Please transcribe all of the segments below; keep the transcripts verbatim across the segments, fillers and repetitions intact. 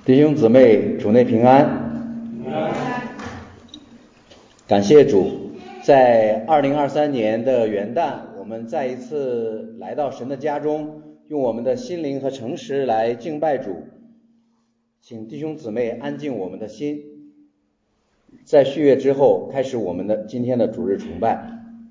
弟兄姊妹，主内平安。感谢主，在二零二三年的元旦，我们再一次来到神的家中，用我们的心灵和诚实来敬拜主。请弟兄姊妹安静我们的心，在续约之后，开始我们的今天的主日崇拜。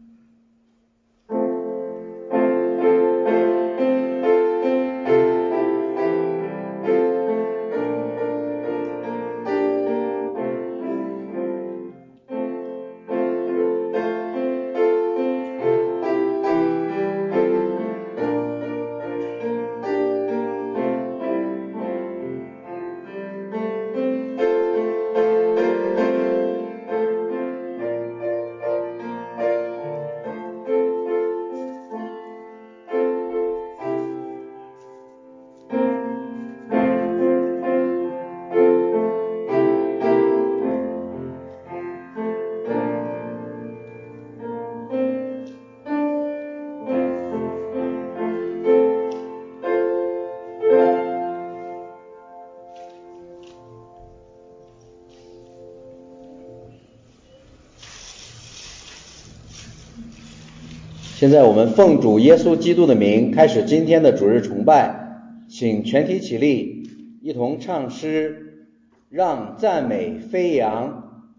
现在我们奉主耶稣基督的名开始今天的主日崇拜，请全体起立，一同唱诗，让赞美飞扬。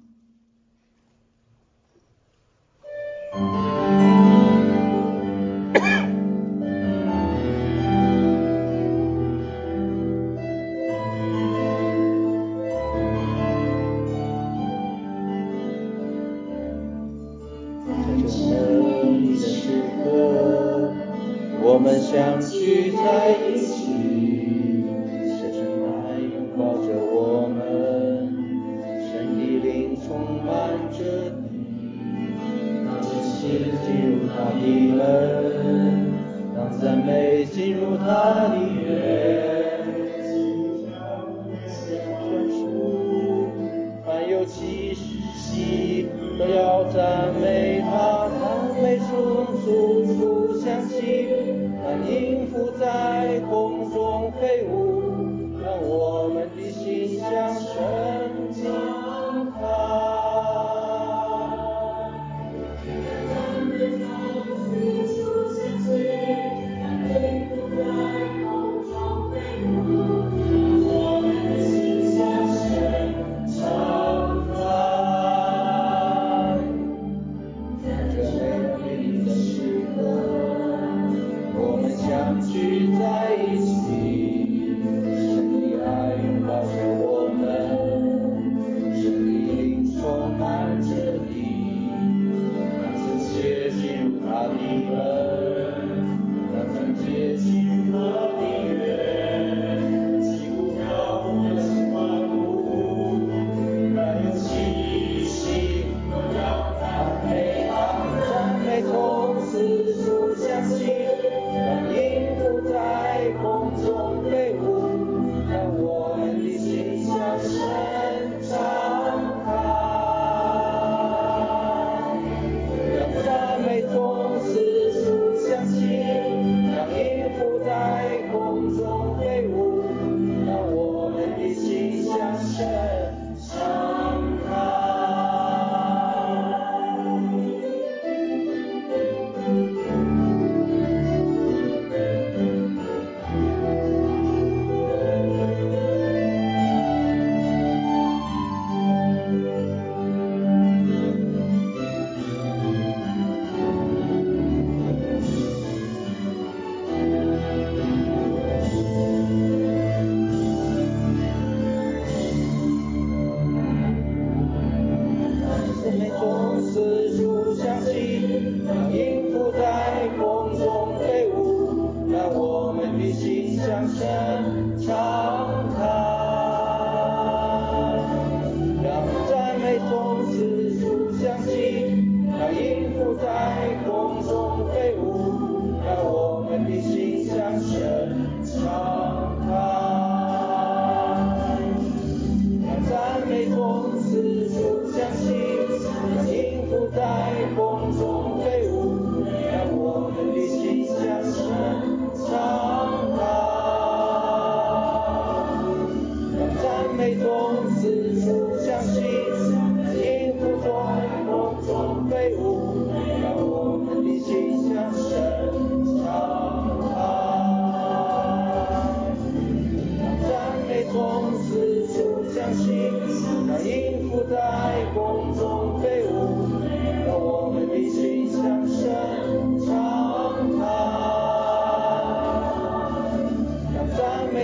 我们相聚在一起，神爱拥抱着我们，神的灵充满着你，让心进入他的门，让赞美进入他的园，凡有气息都要赞美他，赞美从处处响起，让音符在空中飞舞，让我们的心向神敞开。让音符在空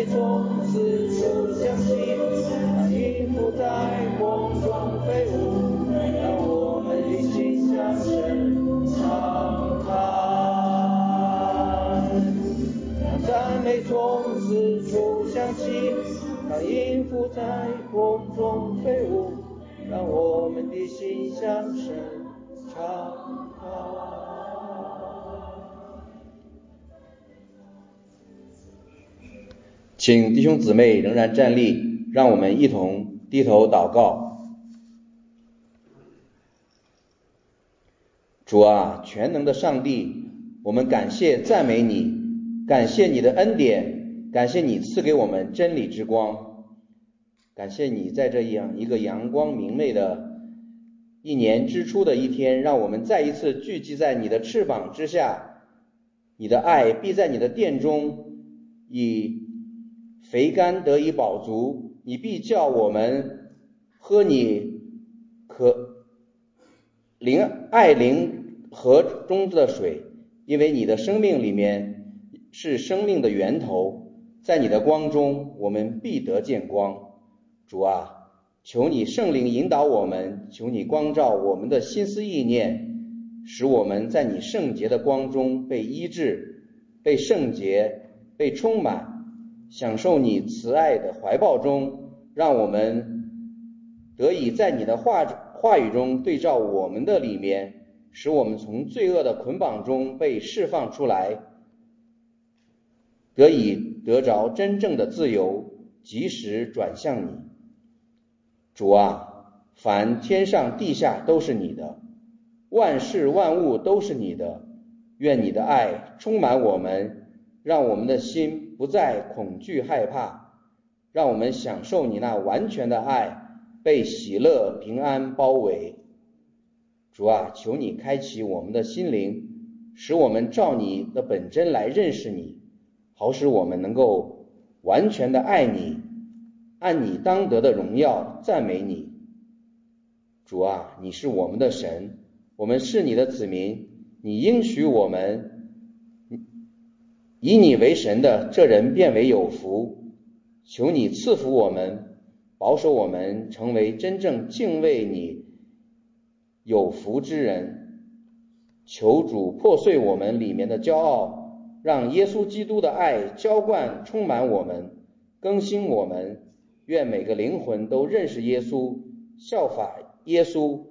美从此处响起，当音符在空中飞舞，让我们的心向神敞开。让赞美从此处响起，当音符在空中飞舞，让我们的心向神敞开。请弟兄姊妹仍然站立，让我们一同低头祷告。主啊，全能的上帝，我们感谢赞美你，感谢你的恩典，感谢你赐给我们真理之光，感谢你在这样一个阳光明媚的一年之初的一天，让我们再一次聚集在你的翅膀之下，你的爱必在你的殿中以肥甘得以饱足，你必叫我们喝你可灵爱灵河中的水，因为你的生命里面是生命的源头，在你的光中我们必得见光。主啊，求你圣灵引导我们，求你光照我们的心思意念，使我们在你圣洁的光中被医治，被圣洁，被充满，享受你慈爱的怀抱中，让我们得以在你的话话语中对照我们的里面，使我们从罪恶的捆绑中被释放出来，得以得着真正的自由，及时转向你。主啊，凡天上地下都是你的，万事万物都是你的，愿你的爱充满我们，让我们的心不再恐惧害怕，让我们享受你那完全的爱，被喜乐平安包围。主啊，求你开启我们的心灵，使我们照你的本真来认识你，好使我们能够完全的爱你，按你当得的荣耀赞美你。主啊，你是我们的神，我们是你的子民，你应许我们，以你为神的这人变为有福。求你赐福我们，保守我们成为真正敬畏你有福之人。求主破碎我们里面的骄傲，让耶稣基督的爱浇灌充满我们，更新我们。愿每个灵魂都认识耶稣，效法耶稣。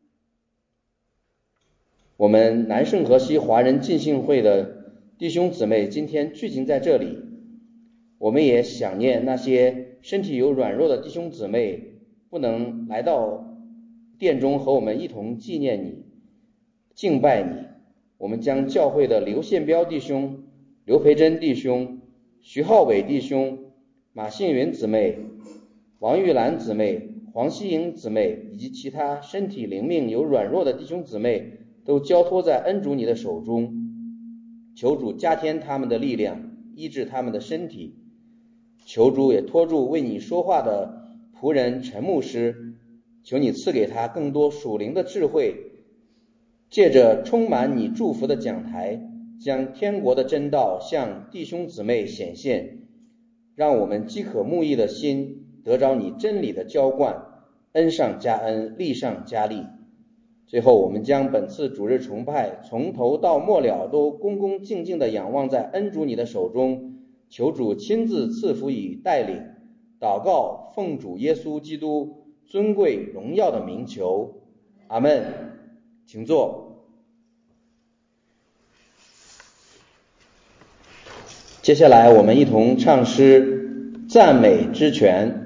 我们南圣河西华人浸信会的弟兄姊妹今天聚集在这里，我们也想念那些身体有软弱的弟兄姊妹，不能来到殿中和我们一同纪念你，敬拜你。我们将教会的刘宪彪弟兄、刘培珍弟兄、徐浩伟弟兄、马信云姊妹、王玉兰姊妹、黄希莹姊妹以及其他身体灵命有软弱的弟兄姊妹，都交托在恩主你的手中，求主加添他们的力量，医治他们的身体。求主也托住为你说话的仆人陈牧师，求你赐给他更多属灵的智慧，借着充满你祝福的讲台，将天国的真道向弟兄姊妹显现，让我们饥渴慕义的心得着你真理的浇灌，恩上加恩，利上加利。最后，我们将本次主日崇拜从头到末了都恭恭敬敬地仰望在恩主你的手中，求主亲自赐福以带领。祷告奉主耶稣基督尊贵荣耀的名求，阿们。请坐。接下来我们一同唱诗赞美之泉。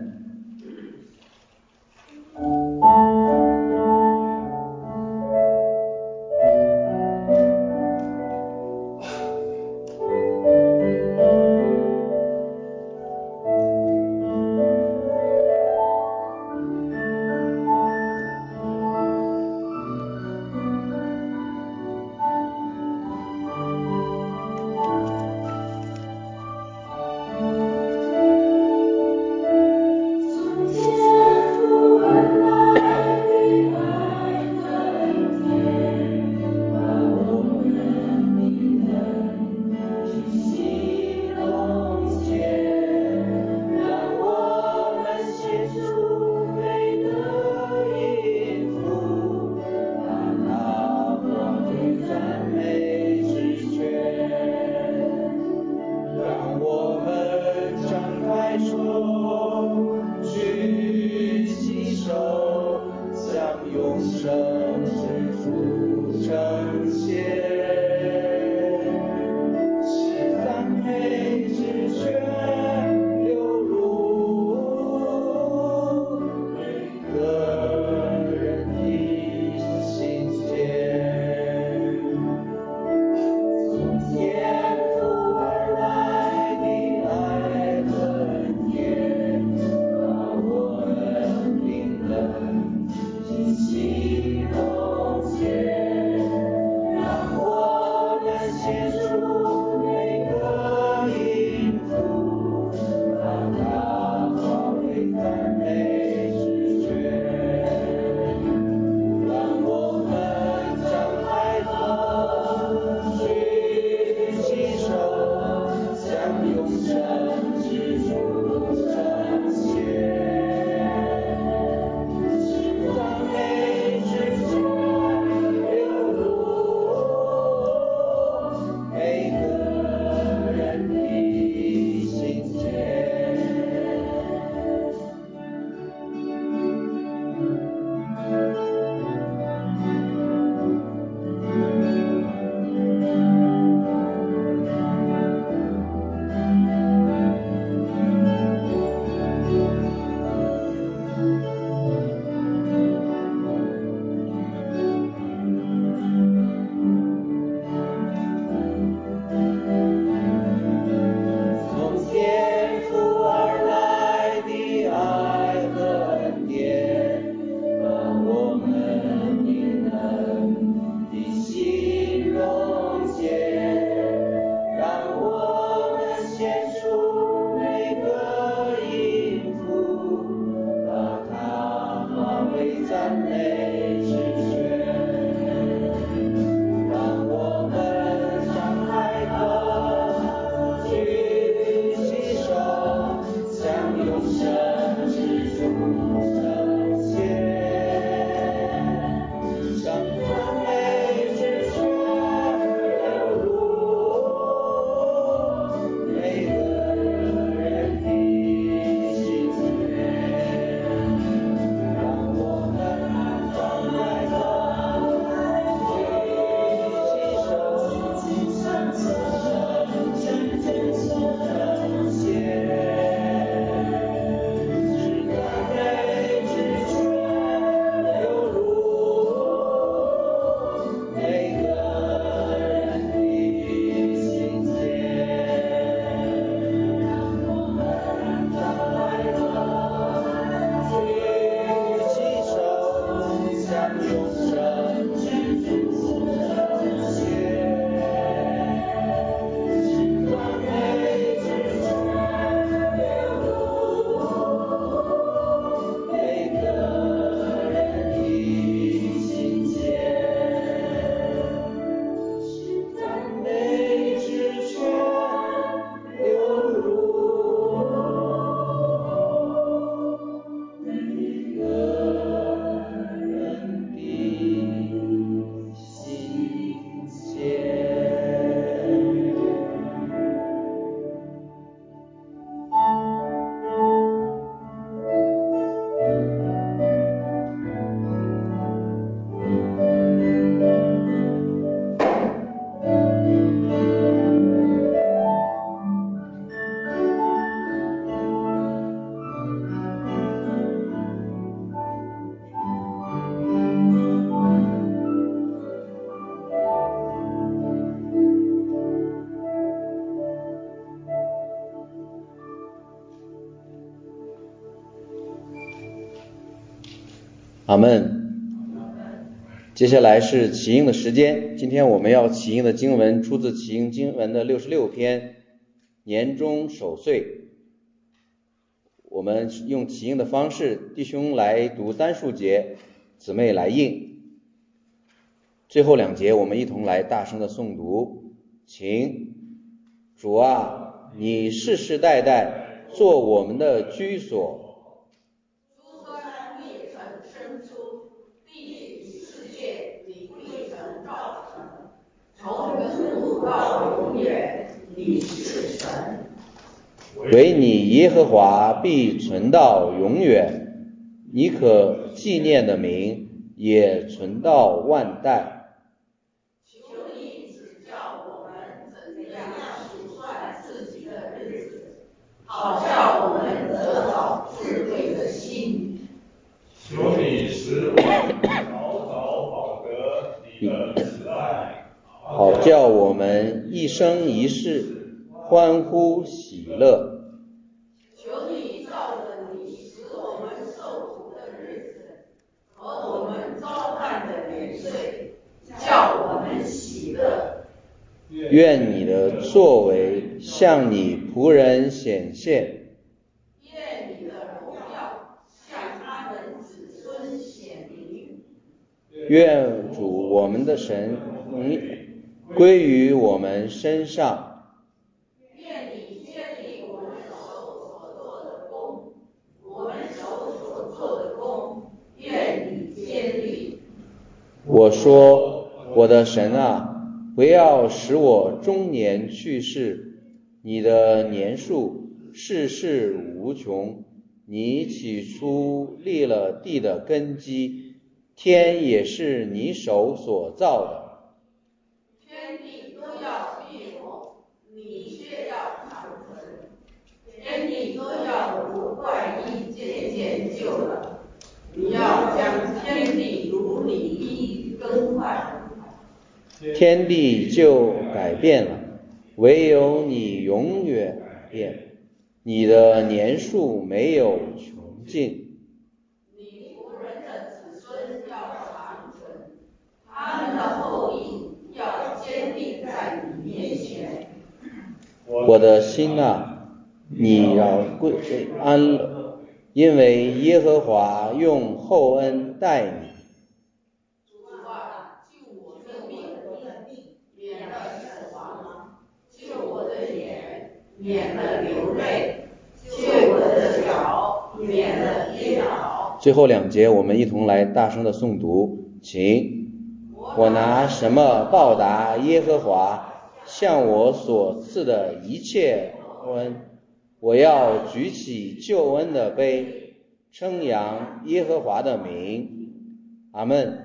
阿们。接下来是起应的时间，今天我们要起应的经文出自起应经文的六十六篇，年终守岁。我们用起应的方式，弟兄来读单数节，姊妹来应。最后两节我们一同来大声的诵读，请。主啊，你世世代代做我们的居所。 诸山未曾生出，地与世界你未曾造成，从亘古到永远，你是神。 唯你耶和华必存到永远，你可纪念的名也存到万代。 求你指教我们怎样数算自己的日子，好叫我们得到智慧的心。 求你使我们早早饱得你的慈爱， 好叫我们一生一世欢呼喜乐。 求你照着你使我们受苦的日子和我们遭难的年岁，叫我们喜乐。 愿你的作为向你仆人显现， 愿你的荣耀向他们子孙显明。 愿主我们的神归于我们身上。 愿你坚立我们手所做的工，我们手所做的工，愿你坚立。 我说，我的神啊，不要使我终年去世，你的年数世世无穷。你起初立了地的根基，天也是你手所造的。 天地都要灭没，你却要长存；天地都要如怪异渐渐旧了，你要将天地如里衣更换。 天地就改变了，唯有你永远改变，你的年数没有穷尽。 你仆人的子孙要长存，他们的后裔要坚定在你面前。 我的心啊，你要归安乐，因为耶和华用厚恩待你。 主啊，救我的命，免了死亡；救我的眼，免了流泪；救我的脚，免了跌倒。 最后两节我们一同来大声的诵读，请。我拿什么报答耶和华向我所赐的一切恩？我要举起救恩的杯，称扬耶和华的名。阿们。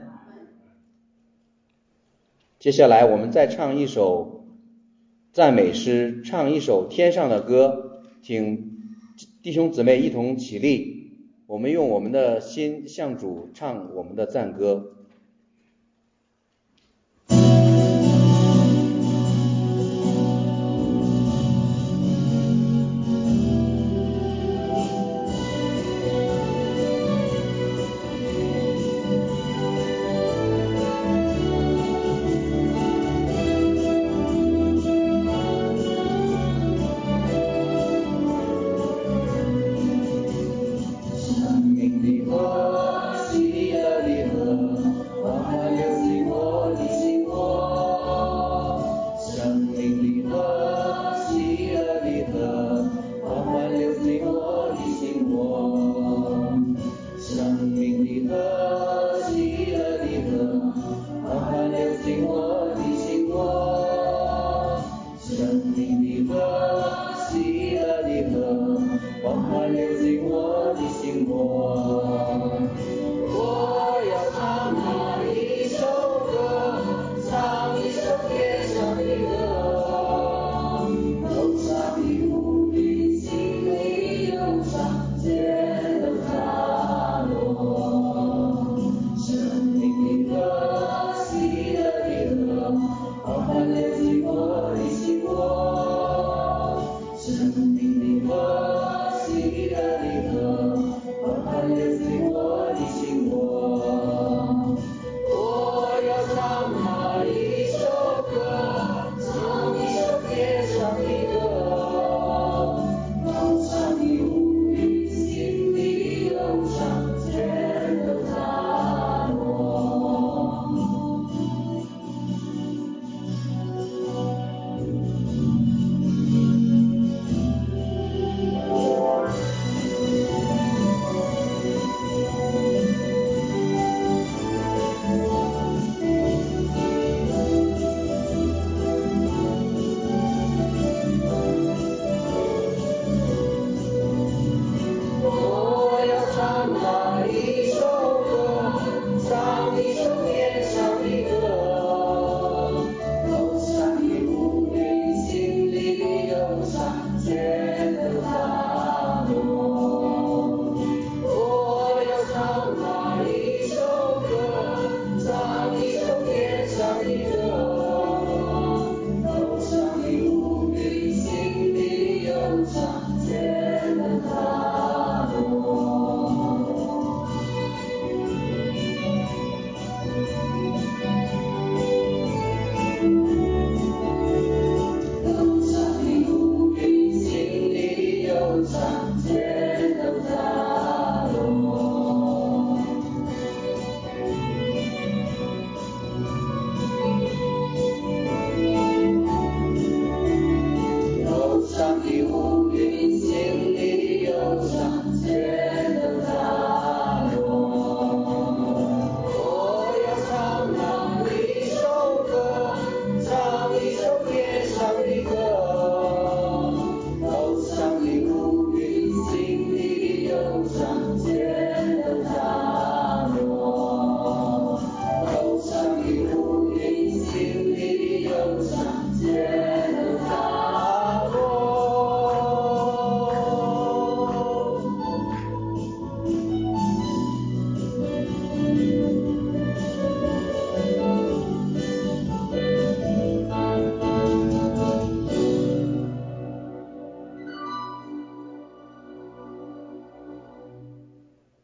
接下来我们再唱一首赞美诗，唱一首天上的歌，请弟兄姊妹一同起立，我们用我们的心向主唱我们的赞歌。 生命的河，喜乐的河，缓缓流进我的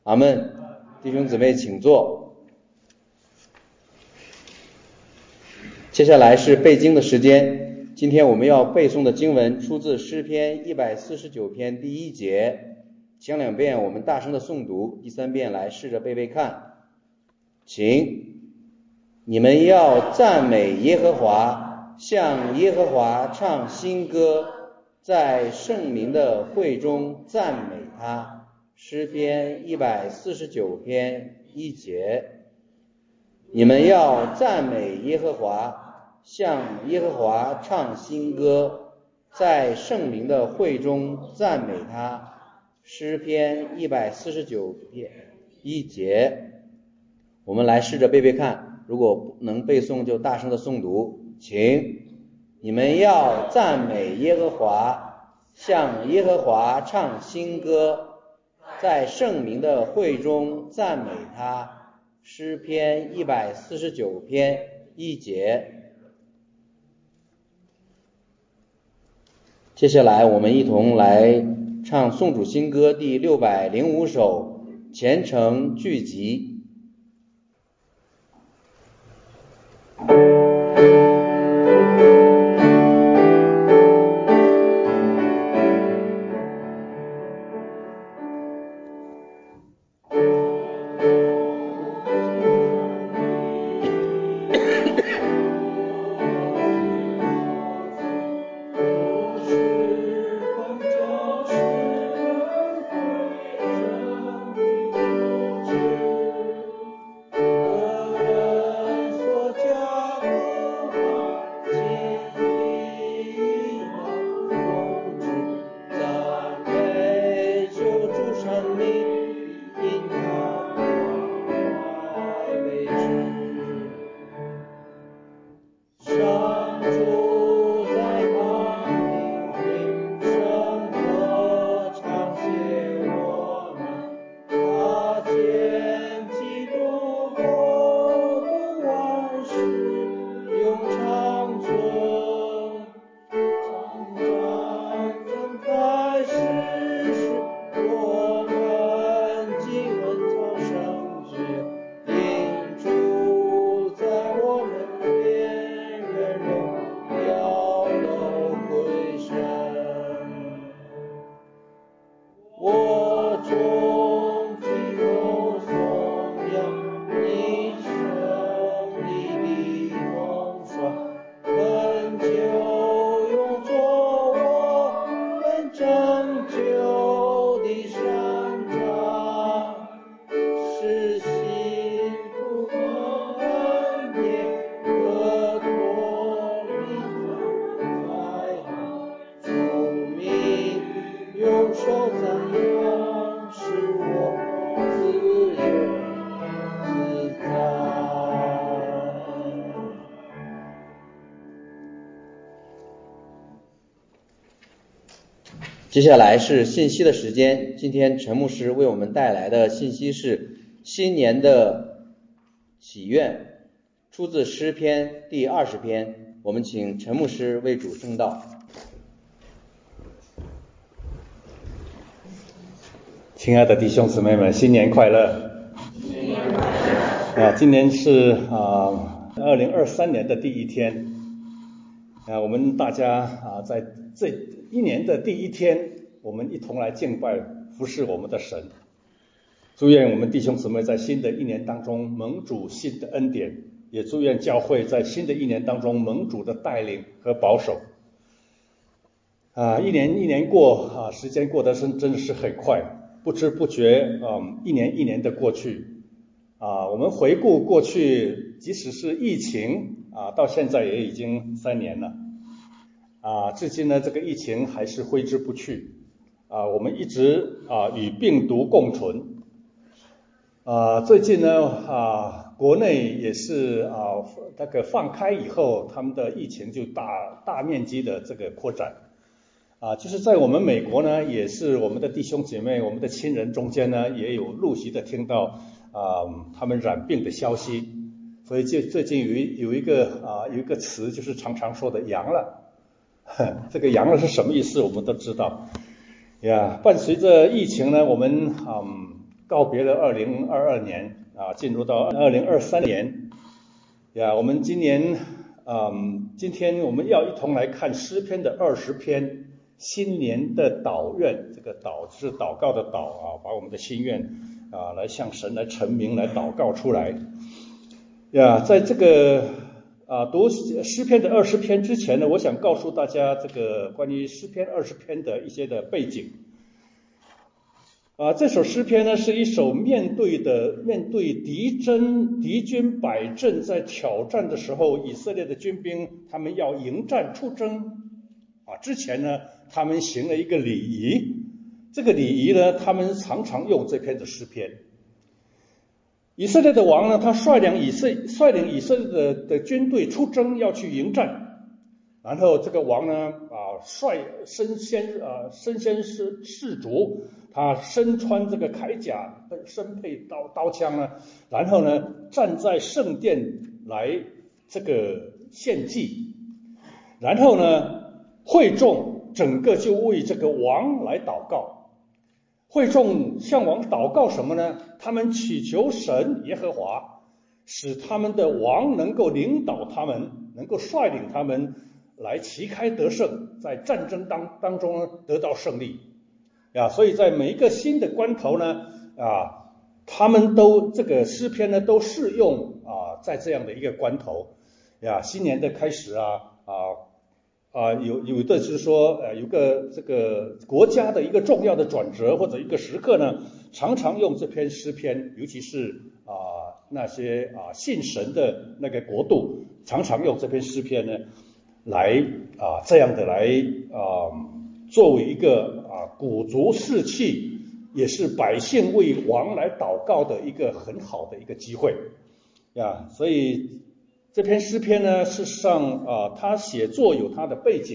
阿们。弟兄姊妹请坐。接下来是背经的时间。今天我们要背诵的经文出自诗篇一百四十九篇第一节，前两遍我们大声的诵读，第三遍来试着背背看。请，你们要赞美耶和华，向耶和华唱新歌，在圣民的会中赞美他。诗篇一百四十九篇一节，你们要赞美耶和华，向耶和华唱新歌，在圣民的会中赞美他。诗篇一百四十九篇一节，我们来试着背背看，如果不能背诵就大声的诵读。请，你们要赞美耶和华，向耶和华唱新歌，在圣民的会中赞美他。诗篇一百四十九篇一节。接下来我们一同来唱颂主新歌第六百零五首，虔诚聚集。接下来是信息的时间。今天陈牧师为我们带来的信息是新年的祈愿，出自诗篇第二十篇。我们请陈牧师为主证道。 亲爱的弟兄姊妹们，新年快乐！ 新年快乐！ 啊，今年是啊二零二三年的第一天。啊，我们大家啊在这一年的第一天，我们一同来敬拜服侍我们的神。祝愿我们弟兄姊妹在新的一年当中蒙主新的恩典，也祝愿教会在新的一年当中蒙主的带领和保守。啊，一年一年过啊，时间过得真真的是很快，不知不觉，嗯，一年一年的过去。啊，我们回顾过去，即使是疫情啊，到现在也已经三年了。啊，至今呢，这个疫情还是挥之不去。啊，我们一直啊与病毒共存。啊，最近呢，啊，国内也是啊那个放开以后，他们的疫情就大大面积的这个扩展。啊，就是在我们美国呢，也是我们的弟兄姐妹、我们的亲人中间呢，也有陆续的听到啊他们染病的消息。所以最最近有一有一个啊有一个词，就是常常说的阳了。这个阳了是什么意思？我们都知道。呀，伴随着疫情呢，我们嗯告别了二零二二年啊，进入到二零二三年呀。我们今年嗯，今天我们要一同来看诗篇的二十篇，新年的祷愿。这个祷是祷告的祷啊，把我们的心愿啊来向神来陈明，来祷告出来呀。在这个啊读诗篇的二十篇之前呢，我想告诉大家这个关于诗篇二十篇的一些的背景。啊，这首诗篇呢是一首面对的面对敌真敌军百阵在挑战的时候，以色列的军兵他们要迎战出征啊，之前呢他们行了一个礼仪，这个礼仪呢他们常常用这篇的诗篇。以色列的王呢，他率领以色率领以色列的的军队出征要去迎战，然后这个王呢啊率身先啊身先士士卒。他身穿这个铠甲，身配刀刀枪呢，然后呢站在圣殿来这个献祭，然后呢会众整个就为这个王来祷告。会众向王祷告什么呢？他们祈求神耶和华，使他们的王能够领导他们，能够率领他们来旗开得胜，在战争当当中得到胜利。呀，所以在每一个新的关头呢，啊，他们都这个诗篇呢都适用啊，在这样的一个关头，呀，新年的开始啊，啊啊，有有的是说，呃，有个这个国家的一个重要的转折或者一个时刻呢，常常用这篇诗篇，尤其是啊那些啊信神的那个国度，常常用这篇诗篇呢，来啊这样的来啊。作为一个啊鼓足士气，也是百姓为王来祷告的一个很好的一个机会呀。所以这篇诗篇呢，事实上啊，他写作有他的背景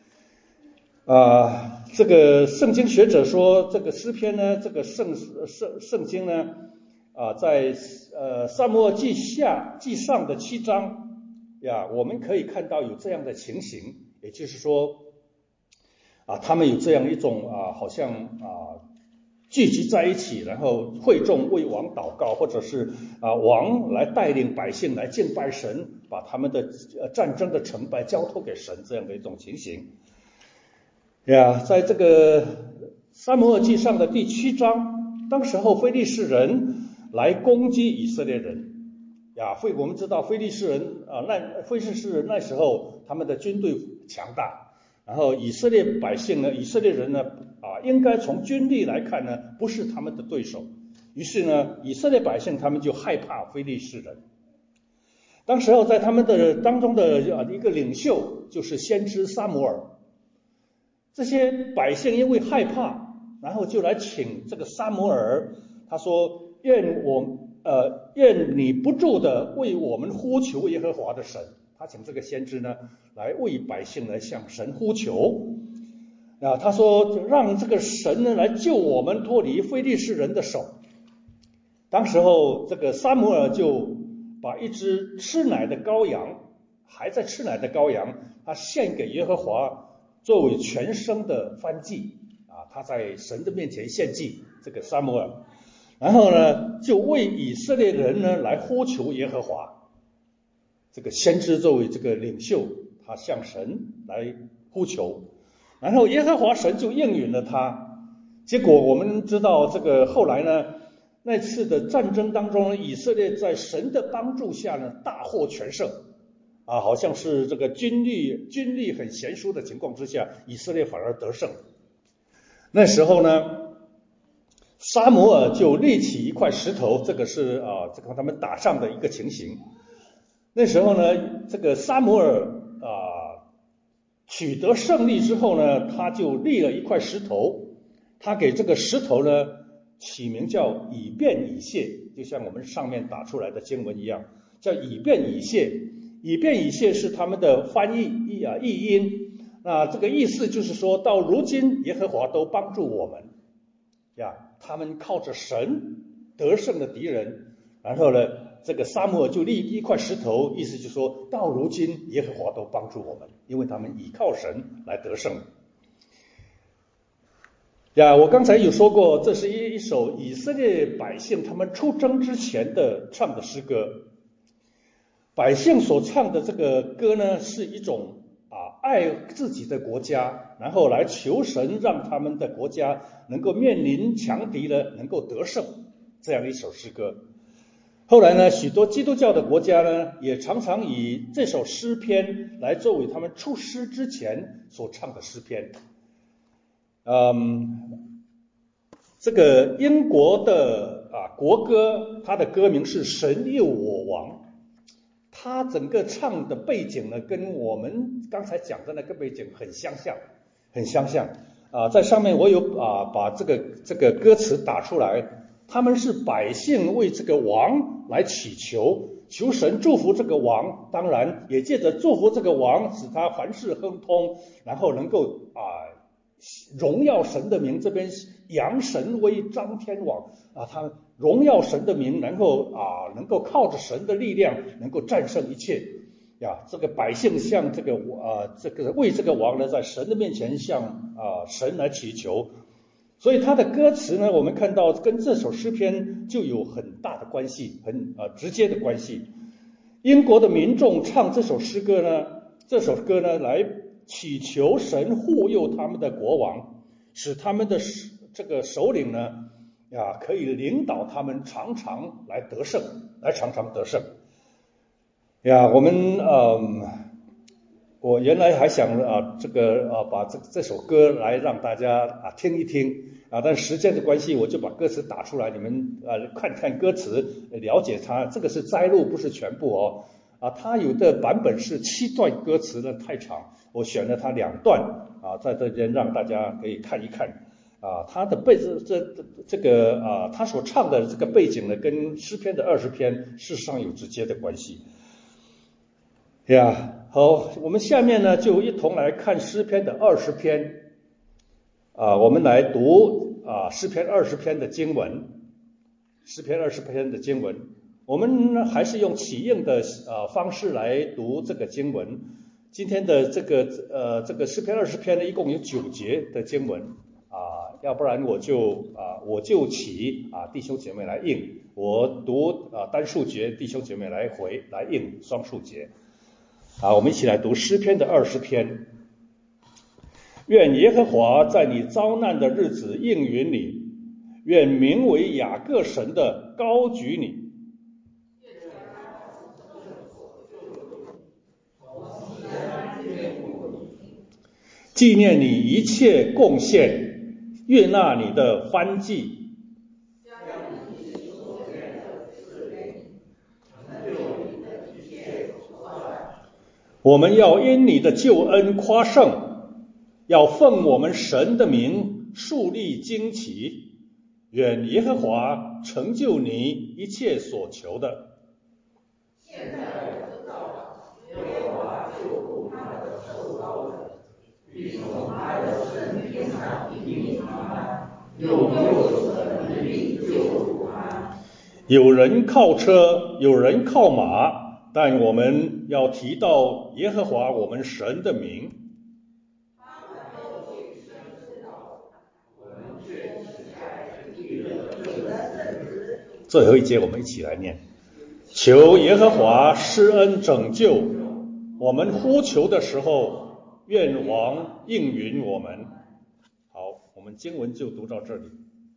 啊。这个圣经学者说，这个诗篇呢，这个圣圣圣经呢啊，在呃撒母耳记下记上的七章呀，我们可以看到有这样的情形，也就是说。啊，他们有这样一种啊，好像啊聚集在一起，然后会众为王祷告，或者是啊王来带领百姓来敬拜神，把他们的呃战争的成败交托给神，这样的一种情形。呀，在这个撒母耳记上的第七章，当时候非利士人来攻击以色列人。呀，非我们知道非利士人啊，那非利士人那时候他们的军队强大。然后以色列百姓呢，以色列人呢，啊，应该从军力来看呢，不是他们的对手。于是呢，以色列百姓他们就害怕非利士人。当时候在他们的当中的啊一个领袖就是先知撒母耳。这些百姓因为害怕，然后就来请这个撒母耳，他说：愿我呃愿你不住的为我们呼求耶和华的神。他请这个先知呢，来为百姓来向神呼求啊。他说，让这个神呢来救我们脱离非利士人的手。当时候，这个撒母耳就把一只吃奶的羔羊，还在吃奶的羔羊，他献给耶和华，作为全牲的燔祭啊。他在神的面前献祭，这个撒母耳，然后呢，就为以色列人呢来呼求耶和华。这个先知作为这个领袖，他向神来呼求，然后耶和华神就应允了他。结果我们知道，这个后来呢，那次的战争当中，以色列在神的帮助下呢，大获全胜啊，好像是这个军力军力很悬殊的情况之下，以色列反而得胜。那时候呢，撒母耳就立起一块石头，这个是啊，这个他们打仗的一个情形。那时候呢，这个撒母耳啊取得胜利之后呢，他就立了一块石头，他给这个石头呢起名叫以便以谢，就像我们上面打出来的经文一样，叫以便以谢。以便以谢是他们的翻译译啊译音，那这个意思就是说到如今耶和华都帮助我们呀，他们靠着神得胜的敌人，然后呢。这个撒母耳就立一块石头，意思就是说到如今耶和华都帮助我们，因为他们倚靠神来得胜。 呀，我刚才有说过，这是一一首以色列百姓他们出征之前的唱的诗歌。百姓所唱的这个歌呢，是一种啊爱自己的国家，然后来求神让他们的国家能够面临强敌呢，能够得胜，这样一首诗歌。后来呢，许多基督教的国家呢，也常常以这首诗篇来作为他们出师之前所唱的诗篇。嗯，这个英国的啊国歌，它的歌名是《神佑我王》，它整个唱的背景呢，跟我们刚才讲的那个背景很相像，很相像啊。在上面我有啊把这个这个歌词打出来，他们是百姓为这个王来祈求，求神祝福这个王，当然也借着祝福这个王，使他凡事亨通，然后能够啊。荣耀神的名，这边扬神威张天网啊，他荣耀神的名，然后啊能够靠着神的力量能够战胜一切呀。这个百姓向这个啊这个为这个王呢，在神的面前向啊神来祈求，所以他的歌词呢，我们看到跟这首诗篇就有很大的关系，很啊直接的关系。英国的民众唱这首诗歌呢，这首歌呢来祈求神护佑他们的国王，使他们的这个首领呢，啊，可以领导他们常常来得胜，来常常得胜。呀，我们嗯，我原来还想啊，这个啊，把这这首歌来让大家啊听一听啊，但时间的关系，我就把歌词打出来，你们啊看看歌词，了解它。这个是摘录，不是全部哦。啊，它有的版本是七段歌词呢，太长，我选了它两段啊，在这边让大家可以看一看啊，它的背这这这个啊，他所唱的这个背景呢，跟诗篇的二十篇事实上有直接的关系。呀，好，我们下面呢就一同来看诗篇的二十篇啊，我们来读啊诗篇二十篇的经文，诗篇二十篇的经文。我们还是用起应的呃方式来读这个经文。今天的这个呃这个诗篇二十篇呢，一共有九节的经文啊，要不然我就啊我就起啊弟兄姐妹来应，我读啊单数节，弟兄姐妹来回来应双数节。啊，我们一起来读诗篇的二十篇。愿耶和华在你遭难的日子应允你，愿名为雅各神的高举你。纪念你一切贡献，悦纳你的欢祭。我们要因你的救恩夸胜，要奉我们神的名树立旌旗。愿耶和华成就你一切所求的。 现在我知道了，耶和华救护他的受膏者，必从他的圣殿上引领他，用右手的能力救助他。 有人靠车，有人靠马，但我们要提到耶和华我们神的名。 他们都谨慎知道，我们却是在地的主的圣旨。 最后一节我们一起来念。求耶和华施恩拯救，我们呼求的时候，愿王应允我们。好，我们经文就读到这里。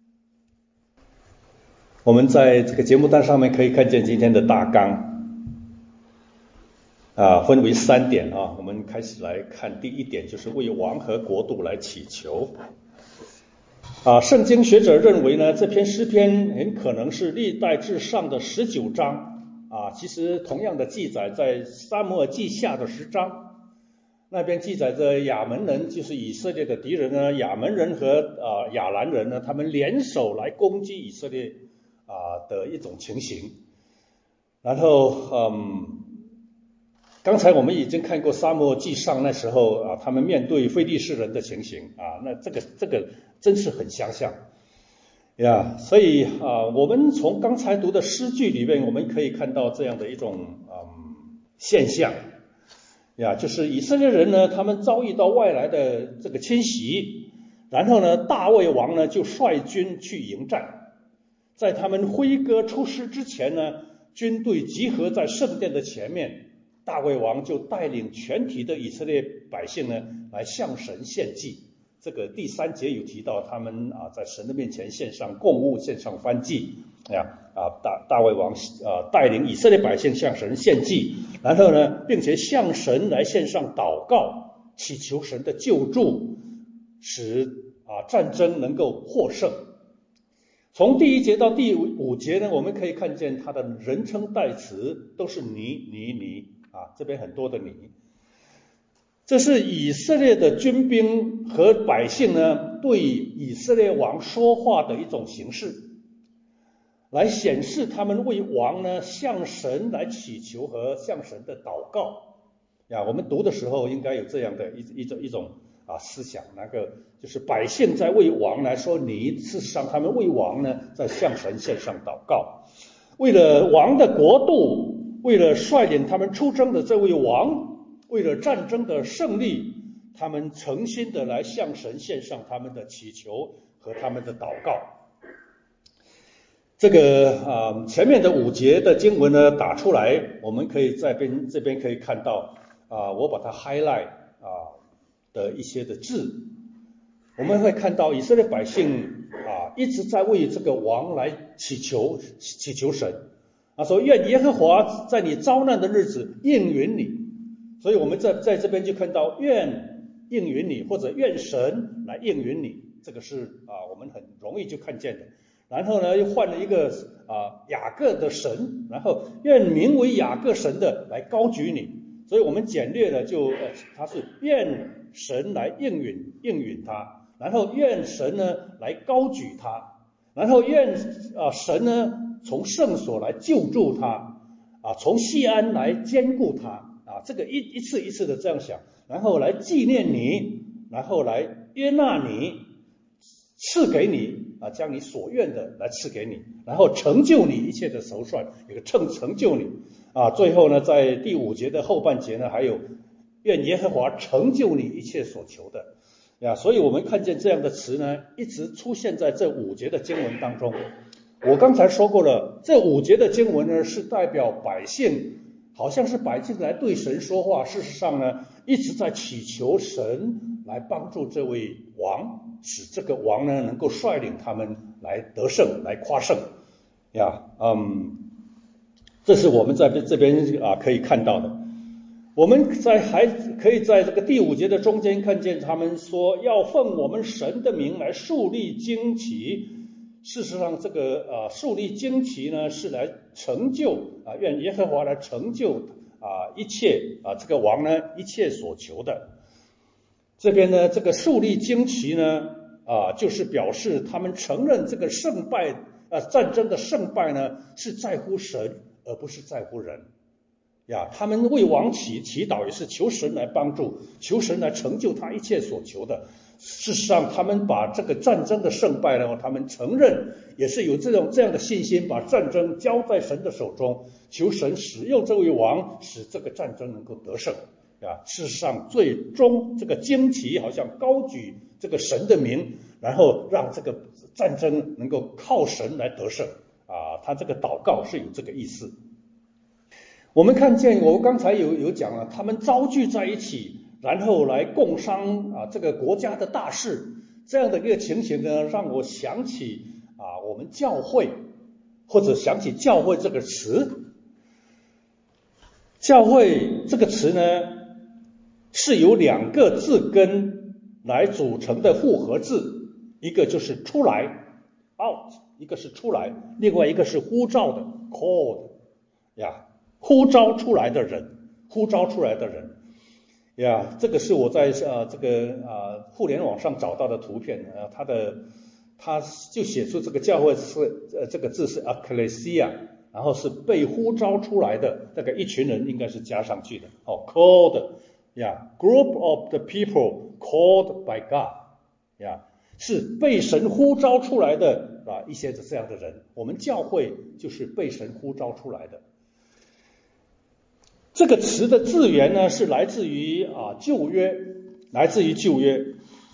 我们在这个节目单上面可以看见今天的大纲啊，分为三点啊。我们开始来看第一点，就是为王和国度来祈求。啊，圣经学者认为呢，这篇诗篇很可能是历代志上的十九章。啊，其实同样的记载在撒母耳记下的十章，那边记载着亚门人，就是以色列的敌人呢，亚门人和呃亚兰人呢，他们联手来攻击以色列啊的一种情形。然后嗯，刚才我们已经看过撒母耳记上那时候啊，他们面对非利士人的情形啊，那这个这个真是很相像。呀、yeah, 所以啊，我们从刚才读的诗句里面，我们可以看到这样的一种嗯现象呀， yeah, 就是以色列人呢，他们遭遇到外来的这个侵袭， 然后呢，大卫王呢就率军去迎战，在他们挥歌出师之前呢，军队集合在圣殿的前面，大卫王就带领全体的以色列百姓呢来向神献祭。这个第三节有提到他们啊在神的面前献上供物，献上燔祭呀啊大大卫王啊带领以色列百姓向神献祭，然后呢，并且向神来献上祷告，祈求神的救助，使啊战争能够获胜。从第一节到第五节呢，我们可以看见他的人称代词都是你你你啊，这边很多的你。这是以色列的军兵和百姓呢对以色列王说话的一种形式，来显示他们为王呢向神来祈求和向神的祷告呀。我们读的时候应该有这样的一一种一种啊思想，那个就是百姓在为王来说你，事实上他们为王呢在向神献上祷告，为了王的国度，为了率领他们出征的这位王，为了战争的胜利，他们诚心的来向神献上他们的祈求和他们的祷告。这个啊前面的五节的经文呢打出来，我们可以在边这边可以看到啊，我把它 highlight 啊的一些的字，我们会看到以色列百姓啊一直在为这个王来祈求祈求神啊，说愿耶和华在你遭难的日子应允你。所以我们在在这边就看到愿应允你，或者愿神来应允你，这个是啊我们很容易就看见的。然后呢又换了一个啊雅各的神，然后愿名为雅各神的来高举你，所以我们简略了就呃他是愿神来应允应允他，然后愿神呢来高举他，然后愿啊神呢从圣所来救助他啊，从锡安来坚固他。啊，这个一一次一次的这样想，然后来纪念你，然后来约纳你，赐给你啊，将你所愿的来赐给你，然后成就你一切的筹算，有个成成就你啊。最后呢，在第五节的后半节呢，还有愿耶和华成就你一切所求的呀。所以我们看见这样的词呢，一直出现在这五节的经文当中。我刚才说过了，这五节的经文呢，是代表百姓。好像是百姓来对神说话，事实上呢，一直在祈求神来帮助这位王，使这个王呢能够率领他们来得胜，来夸胜呀。嗯，这是我们在这边啊可以看到的。我们在还可以在这个第五节的中间看见他们说要奉我们神的名来树立旌旗。事实上，这个啊树立旌旗呢，是来成就啊，愿耶和华来成就啊一切啊这个王呢一切所求的。这边呢，这个树立旌旗呢啊，就是表示他们承认这个胜败啊战争的胜败呢是在乎神，而不是在乎人呀。他们为王祈祈祷也是求神来帮助，求神来成就他一切所求的。事实上，他们把这个战争的胜败呢，他们承认也是有这种这样的信心，把战争交在神的手中，求神使用这位王，使这个战争能够得胜啊。事实上，最终这个旌旗好像高举这个神的名，然后让这个战争能够靠神来得胜啊。他这个祷告是有这个意思。我们看见，我刚才有有讲了，他们招聚在一起。然后来共商啊这个国家的大事，这样的一个情形呢，让我想起啊我们教会，或者想起教会这个词。教会这个词呢，是由两个字根来组成的复合字，一个就是出来 out， 一个是出来，另外一个是呼召的 called 呀，呼召出来的人，呼召出来的人。呀，这个是我在呃这个啊互联网上找到的图片，呃，它的它就写出这个教会是呃这个字是 ecclesia， 然后是被呼召出来的，这个一群人应该是加上去的，哦 ，called， 呀 ，group of the people called by God， 呀，是被神呼召出来的啊一些这样的人，我们教会就是被神呼召出来的。这个词的字源呢，是来自于啊旧约，来自于旧约。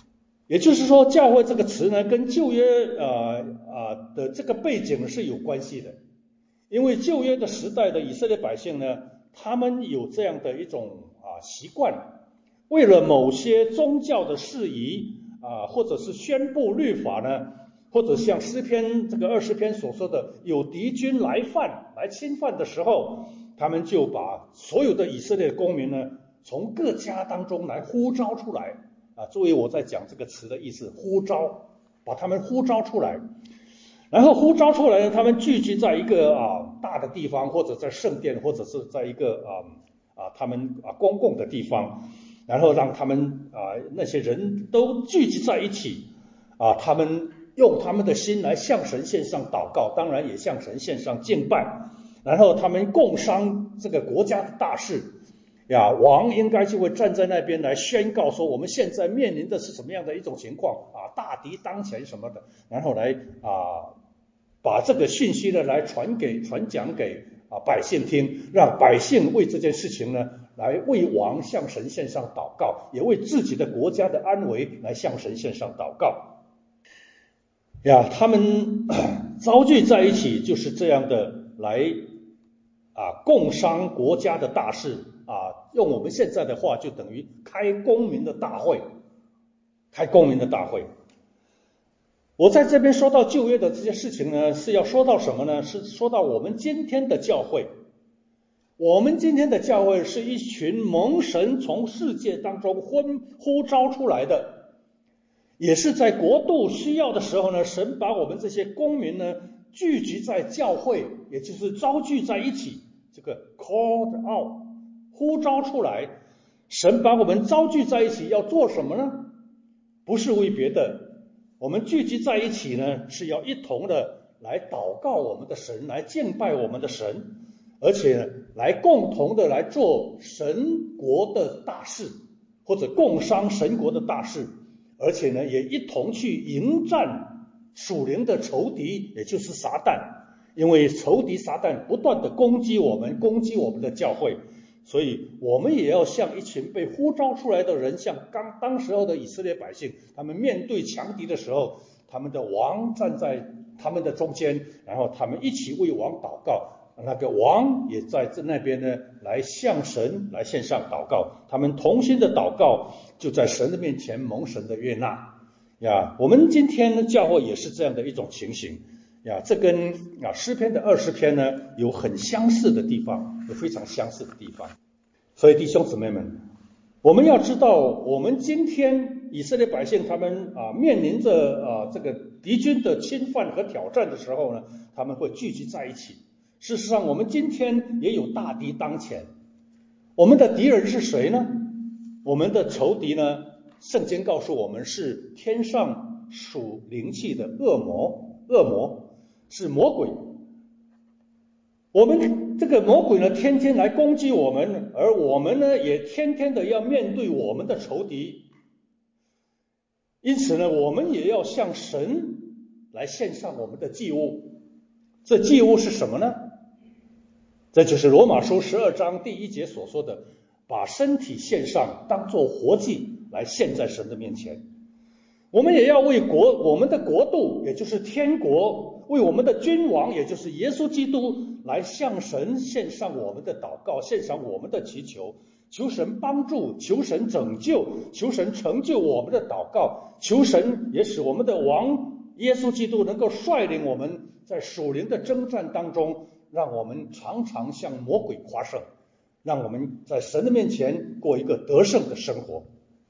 也就是说，教会这个词呢，跟旧约啊啊的这个背景是有关系的。因为旧约的时代的以色列百姓呢，他们有这样的一种啊习惯，为了某些宗教的事宜啊，或者是宣布律法呢，或者像诗篇这个二十篇所说的，有敌军来犯来侵犯的时候，他们就把所有的以色列公民呢，从各家当中来呼召出来啊。注意我在讲这个词的意思，呼召，把他们呼召出来。然后呼召出来呢，他们聚集在一个啊大的地方，或者在圣殿，或者是在一个啊啊他们啊公共的地方，然后让他们啊那些人都聚集在一起啊，他们用他们的心来向神献上祷告，当然也向神献上敬拜，然后他们共商这个国家的大事呀，王应该就会站在那边来宣告说，我们现在面临的是什么样的一种情况啊，大敌当前什么的，然后来啊把这个讯息呢来传给传讲给啊百姓听，让百姓为这件事情呢来为王向神献上祷告，也为自己的国家的安危来向神献上祷告呀。他们召聚在一起，就是这样的来啊共商国家的大事啊，用我们现在的话就等于开公民的大会，开公民的大会。我在这边说到旧约的这些事情呢，是要说到什么呢？是说到我们今天的教会。我们今天的教会是一群蒙神从世界当中呼召出来的，也是在国度需要的时候呢，神把我们这些公民呢聚集在教会，也就是召聚在一起，这个 called out 呼召出来。神把我们召聚在一起要做什么呢？不是为别的，我们聚集在一起呢，是要一同的来祷告我们的神，来敬拜我们的神，而且来共同的来做神国的大事，或者共商神国的大事，而且呢也一同去迎战属灵的仇敌，也就是撒旦。因为仇敌撒旦不断的攻击我们，攻击我们的教会，所以我们也要像一群被呼召出来的人，像刚当时候的以色列百姓，他们面对强敌的时候，他们的王站在他们的中间，然后他们一起为王祷告，那个王也在那边呢来向神来献上祷告，他们同心的祷告就在神的面前蒙神的悦纳呀。我们今天的教会也是这样的一种情形呀，这跟啊诗篇的二十篇呢有很相似的地方，有非常相似的地方。所以弟兄姊妹们，我们要知道，我们今天以色列百姓他们啊面临着啊这个敌军的侵犯和挑战的时候呢，他们会聚集在一起。事实上，我们今天也有大敌当前。我们的敌人是谁呢？我们的仇敌呢？圣经告诉我们是天上属灵气的恶魔，恶魔。是魔鬼，我们这个魔鬼呢，天天来攻击我们，而我们呢，也天天的要面对我们的仇敌。因此呢，我们也要向神来献上我们的祭物。这祭物是什么呢？这就是罗马书十二章第一节所说的，把身体献上，当作活祭来献在神的面前。我们也要为国我们的国度，也就是天国，为我们的君王，也就是耶稣基督，来向神献上我们的祷告，献上我们的祈求，求神帮助，求神拯救，求神成就我们的祷告，求神也使我们的王耶稣基督能够率领我们在属灵的征战当中，让我们常常向魔鬼夸胜，让我们在神的面前过一个得胜的生活。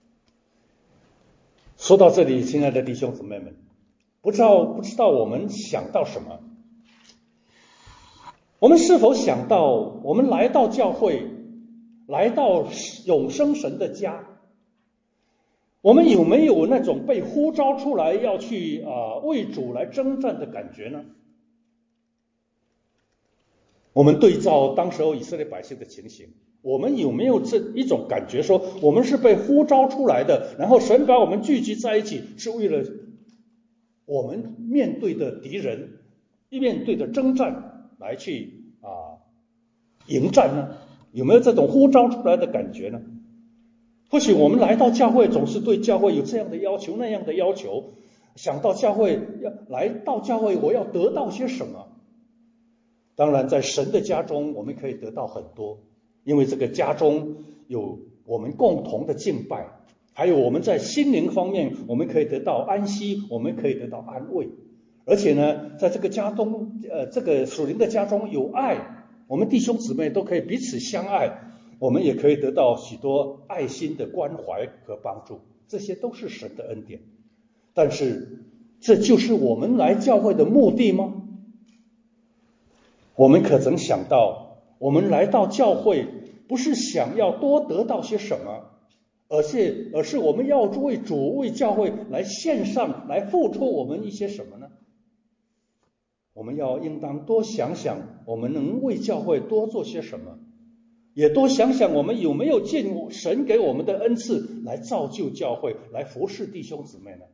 说到这里，亲爱的弟兄姊妹们，不知道不知道我们想到什么？我们是否想到，我们来到教会，来到永生神的家，我们有没有那种被呼召出来要去啊、呃、为主来征战的感觉呢？我们对照当时候以色列百姓的情形，我们有没有这一种感觉，说我们是被呼召出来的，然后神把我们聚集在一起，是为了我们面对的敌人、面对的征战来去啊迎战呢？有没有这种呼召出来的感觉呢？ 或许我们来到教会，总是对教会有这样的要求那样的要求，想到教会要来到教会我要得到些什么。当然在神的家中我们可以得到很多，因为这个家中有我们共同的敬拜，还有我们在心灵方面我们可以得到安息，我们可以得到安慰。而且呢，在这个家中呃，这个属灵的家中有爱，我们弟兄姊妹都可以彼此相爱，我们也可以得到许多爱心的关怀和帮助，这些都是神的恩典。但是这就是我们来教会的目的吗？我们可曾想到，我们来到教会不是想要多得到些什么，而是而是我们要为主为教会来献上来付出我们一些什么呢？我们要应当多想想我们能为教会多做些什么，也多想想我们有没有尽神给我们的恩赐来造就教会，来服侍弟兄姊妹呢？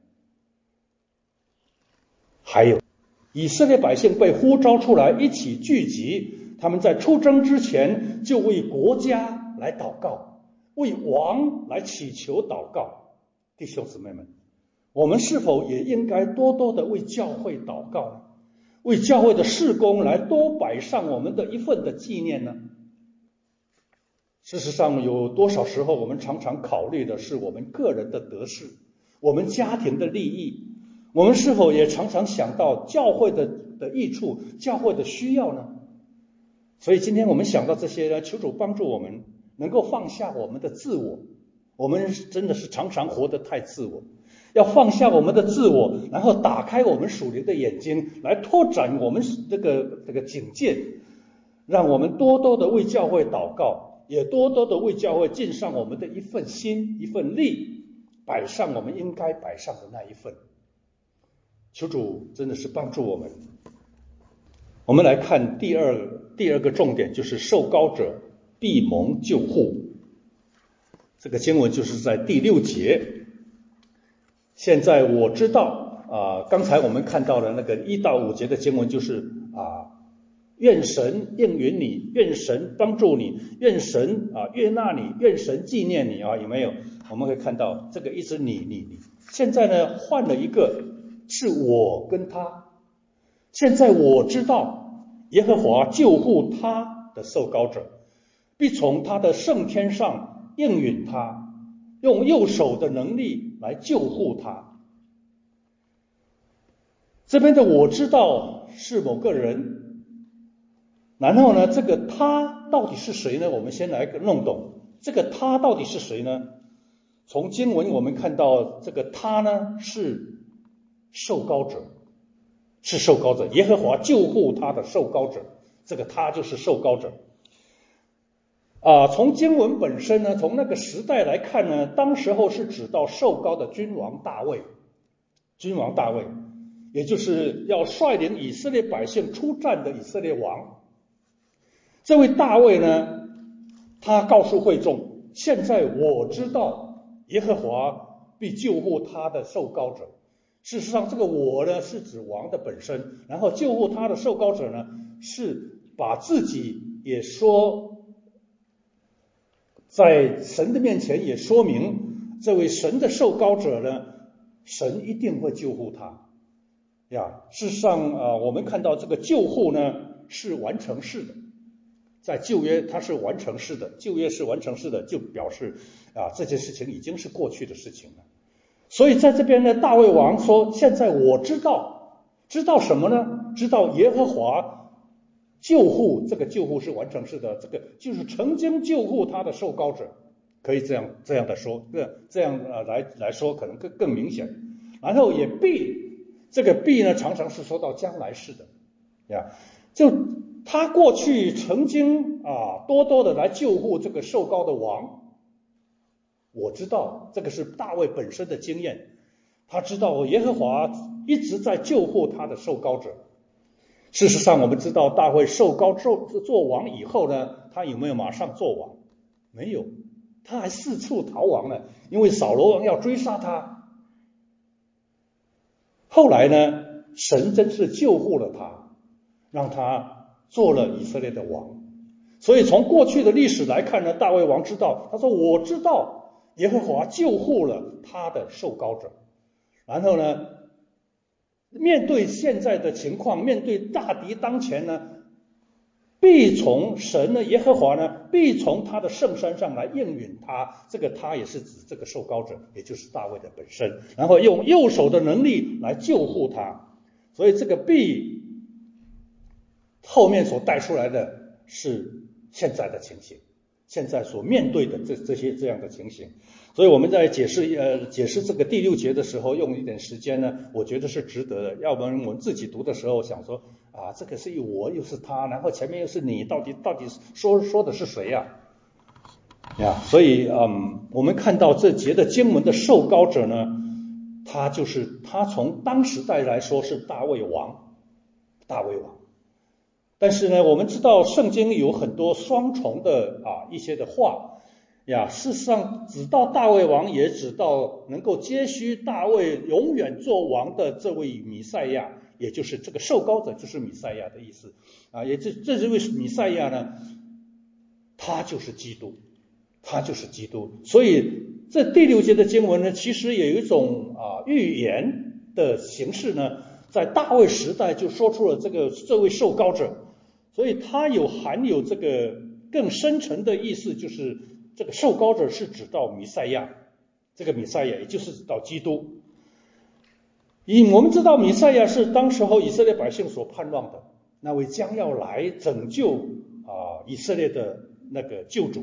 还有以色列百姓被呼召出来一起聚集，他们在出征之前就为国家来祷告，为王来祈求祷告。弟兄姊妹们，我们是否也应该多多的为教会祷告呢？为教会的事工来多摆上我们的一份的纪念呢？事实上，有多少时候我们常常考虑的是我们个人的得失，我们家庭的利益，我们是否也常常想到教会的的益处，教会的需要呢？所以今天我们想到这些呢，求主帮助我们能够放下我们的自我。我们真的是常常活得太自我，要放下我们的自我，然后打开我们属灵的眼睛，来拓展我们这个这个境界，让我们多多的为教会祷告，也多多的为教会尽上我们的一份心一份力，摆上我们应该摆上的那一份。求主真的是帮助我们。我们来看第二第二个重点，就是受膏者必蒙救护。这个经文就是在第六节。现在我知道啊，刚才我们看到的那个一到五节的经文就是啊，愿神应允你，愿神帮助你，愿神啊悦纳你，愿神纪念你啊，有没有？我们会看到这个一直你你你。现在呢换了一个，是我跟他。现在我知道耶和华救护他的受膏者，必从他的圣天上应允他，用右手的能力来救护他。这边的我知道是某个人，然后呢，这个他到底是谁呢？我们先来弄懂这个他到底是谁呢？从经文我们看到这个他呢是受膏者，是受膏者，耶和华救护他的受膏者，这个他就是受膏者。啊，从经文本身呢，从那个时代来看呢，当时候是指到受膏的君王大卫，君王大卫，也就是要率领以色列百姓出战的以色列王。这位大卫呢，他告诉会众，现在我知道耶和华必救护他的受膏者。事实上这个我呢是指王的本身，然后救护他的受膏者呢是把自己也说在神的面前也说明，这位神的受膏者呢，神一定会救护他呀。事实上啊，我们看到这个救护呢是完成式的，在旧约它是完成式的，旧约是完成式的，就表示啊这件事情已经是过去的事情了。所以在这边呢，大卫王说，现在我知道，知道什么呢？知道耶和华救护，这个救护是完成式的，这个就是曾经救护他的受膏者，可以这样这样的说，这样这样呃来来说可能更更明显。然后也必，这个必呢常常是说到将来式的呀，就他过去曾经啊多多的来救护这个受膏的王。我知道这个是大卫本身的经验，他知道耶和华一直在救护他的受膏者。事实上我们知道大卫受膏做做王以后呢，他有没有马上做王？没有，他还四处逃亡呢，因为扫罗王要追杀他。后来呢，神真是救护了他，让他做了以色列的王。所以从过去的历史来看呢，大卫王知道，他说我知道耶和华救护了他的受膏者。然后呢，面对现在的情况，面对大敌当前呢，必从神呢，耶和华呢，必从他的圣山上来应允他。这个他也是指这个受膏者，也就是大卫的本身。然后用右手的能力来救护他。所以这个必后面所带出来的是现在的情形，现在所面对的这这些这样的情形。所以我们在解释呃解释这个第六节的时候，用一点时间呢，我觉得是值得的。要不然我们自己读的时候想说啊，这个是我又是他，然后前面又是你，到底到底说说的是谁呀？呀，所以嗯，我们看到这节的经文的受膏者呢，他就是他从当时代来说是大卫王，大卫王。但是呢，我们知道圣经有很多双重的啊一些的话呀，事实上指到大卫王，也指到能够接续大卫永远做王的这位弥赛亚，也就是这个受膏者，就是弥赛亚的意思啊。也这这位弥赛亚呢，他就是基督，他就是基督。所以这第六节的经文呢，其实有一种啊预言的形式呢，在大卫时代就说出了这个这位受膏者。所以它有含有这个更深层的意思，就是这个受膏者是指到弥赛亚，这个弥赛亚也就是指到基督。以我们知道弥赛亚是当时候以色列百姓所盼望的那位将要来拯救啊以色列的那个救主。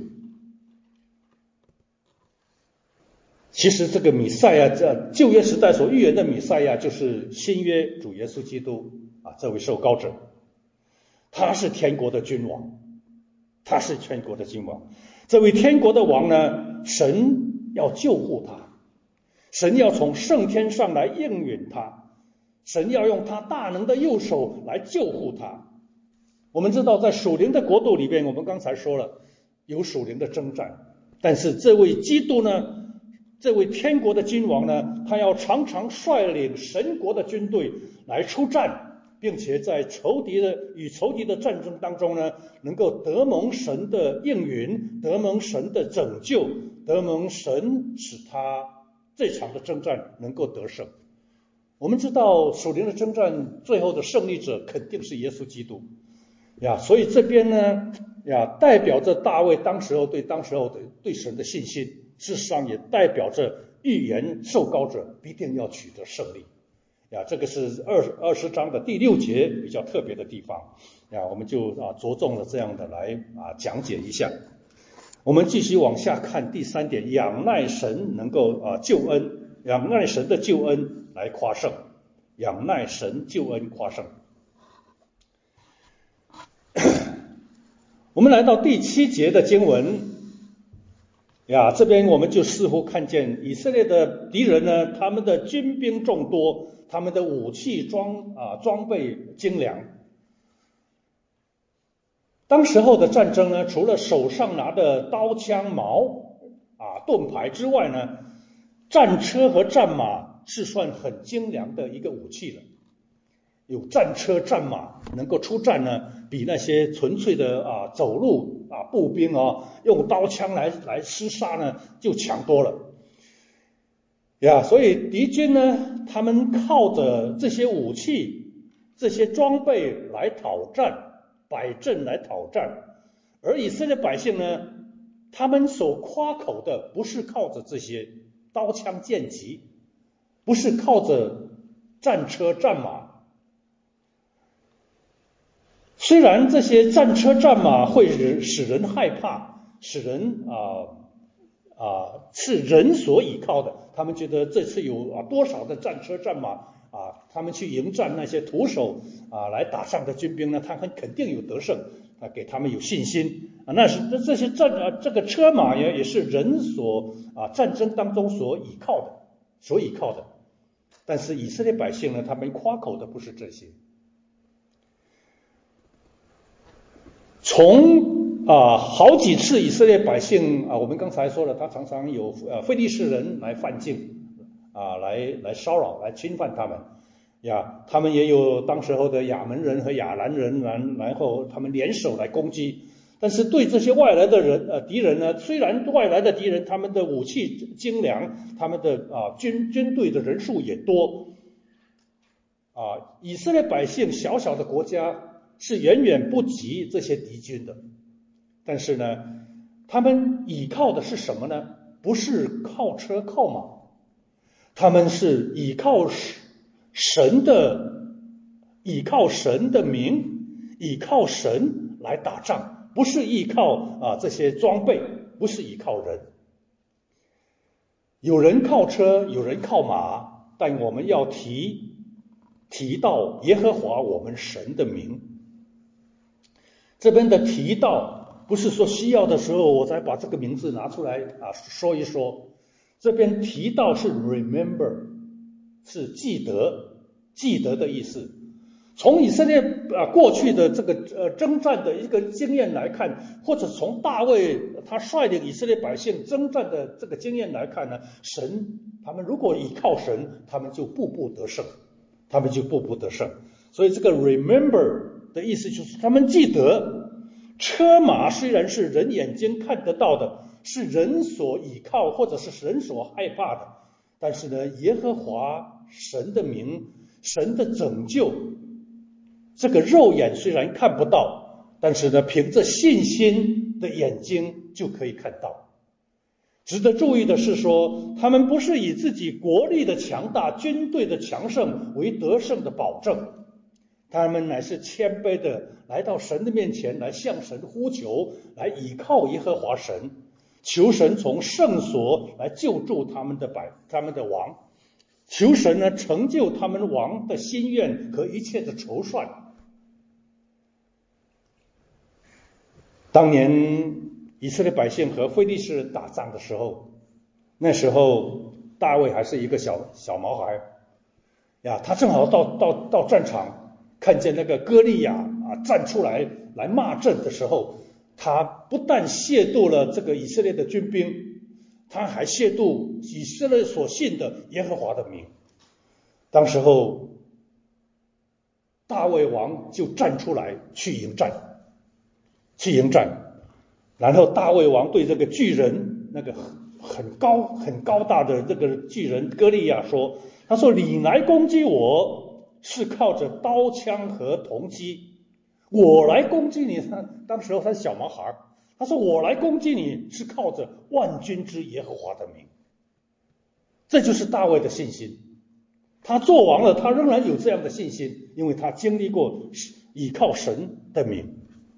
其实这个弥赛亚，这旧约时代所预言的弥赛亚，就是新约主耶稣基督啊，这位受膏者。他是天国的君王，他是天国的君王。这位天国的王呢，神要救护他，神要从圣天上来应允他，神要用他大能的右手来救护他。我们知道在属灵的国度里边，我们刚才说了有属灵的征战，但是这位基督呢，这位天国的君王呢，他要常常率领神国的军队来出战，并且在仇敌的与仇敌的战争当中呢，能够得蒙神的应允，得蒙神的拯救，得蒙神使他这场的征战能够得胜。我们知道属灵的征战最后的胜利者肯定是耶稣基督呀，所以这边呢呀，代表着大卫当时候对当时候的对神的信心，事实上也代表着预言受膏者必定要取得胜利。呀，这个是二二十章的第六节比较特别的地方呀，我们就啊着重了这样的来啊讲解一下。我们继续往下看第三点，仰赖神能够啊救恩，仰赖神的救恩来夸胜，仰赖神救恩夸胜。我们来到第七节的经文呀，这边我们就似乎看见以色列的敌人呢，他们的军兵众多，他们的武器装啊装备精良。当时候的战争呢，除了手上拿的刀枪矛啊盾牌之外呢，战车和战马是算很精良的一个武器了。有战车战马能够出战呢，比那些纯粹的啊走路啊步兵啊用刀枪来来厮杀呢就强多了呀。所以敌军呢，他们靠着这些武器、这些装备来讨战，摆阵来讨战。而以色列百姓呢，他们所夸口的不是靠着这些刀枪剑戟，不是靠着战车战马。虽然这些战车战马会使人害怕，使人啊啊是人所倚靠的，他们觉得这次有啊多少的战车战马啊，他们去迎战那些徒手啊来打仗的军兵呢，他们肯定有得胜啊，给他们有信心啊。那是这这些战啊这个车马也也是人所啊战争当中所倚靠的，所倚靠的。但是以色列百姓呢，他们夸口的不是这些。从啊好几次以色列百姓啊，我们刚才说了，他常常有呃非利士人来犯境啊，来来骚扰、来侵犯他们呀。他们也有当时候的亚门人和亚兰人，然然后他们联手来攻击。 但是对这些外来的人呃敌人呢，虽然外来的敌人他们的武器精良，他们的啊军军队的人数也多啊，以色列百姓小小的国家是远远不及这些敌军的。但是呢，他们倚靠的是什么呢？不是靠车靠马，他们是倚靠神的倚靠神的名，倚靠神来打仗，不是依靠啊这些装备，不是依靠人。有人靠车，有人靠马，但我们要提提到耶和华我们神的名。这边的提到不是说需要的时候我才把这个名字拿出来啊说一说，这边提到是 remember， 是记得记得的意思。从以色列啊过去的这个呃征战的一个经验来看，或者从大卫他率领以色列百姓征战的这个经验来看呢，神他们如果依靠神，他们就步步得胜，他们就步步得胜。所以这个 remember 的意思就是他们记得，车马虽然是人眼睛看得到的，是人所依靠或者是人所害怕的，但是呢，耶和华神的名，神的拯救，这个肉眼虽然看不到，但是呢，凭着信心的眼睛就可以看到。值得注意的是说，他们不是以自己国力的强大、军队的强盛为得胜的保证，他们乃是谦卑的来到神的面前，来向神呼求，来倚靠耶和华神，求神从圣所来救助他们的百他们的王，求神呢成就他们王的心愿和一切的筹算。当年以色列百姓和非利士人打仗的时候，那时候大卫还是一个小小毛孩呀，他正好到到到战场，看见那个歌利亚啊站出来来骂阵的时候，他不但亵渎了这个以色列的军兵，他还亵渎以色列所信的耶和华的名。当时候大卫王就站出来去迎战，去迎战。然后大卫王对这个巨人，那个很高很高大的这个巨人歌利亚说，他说你来攻击我是靠着刀枪和铜戟，我来攻击你，他当时候他是小毛孩，他说我来攻击你是靠着万军之耶和华的名。这就是大卫的信心，他做王了，他仍然有这样的信心，因为他经历过倚靠神的名。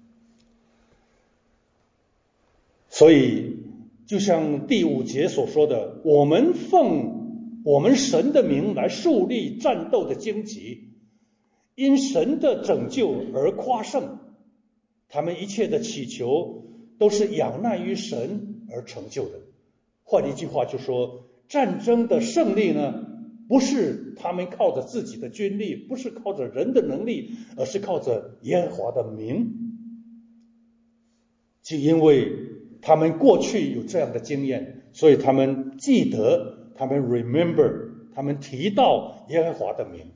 所以就像第五节所说的，我们奉我们神的名来树立战斗的荆棘，因神的拯救而夸胜，他们一切的祈求都是仰赖于神而成就的。换一句话就说，战争的胜利呢，不是他们靠着自己的军力，不是靠着人的能力，而是靠着耶和华的名。就因为他们过去有这样的经验，所以他们记得，他们 remember， 他们提到耶和华的名。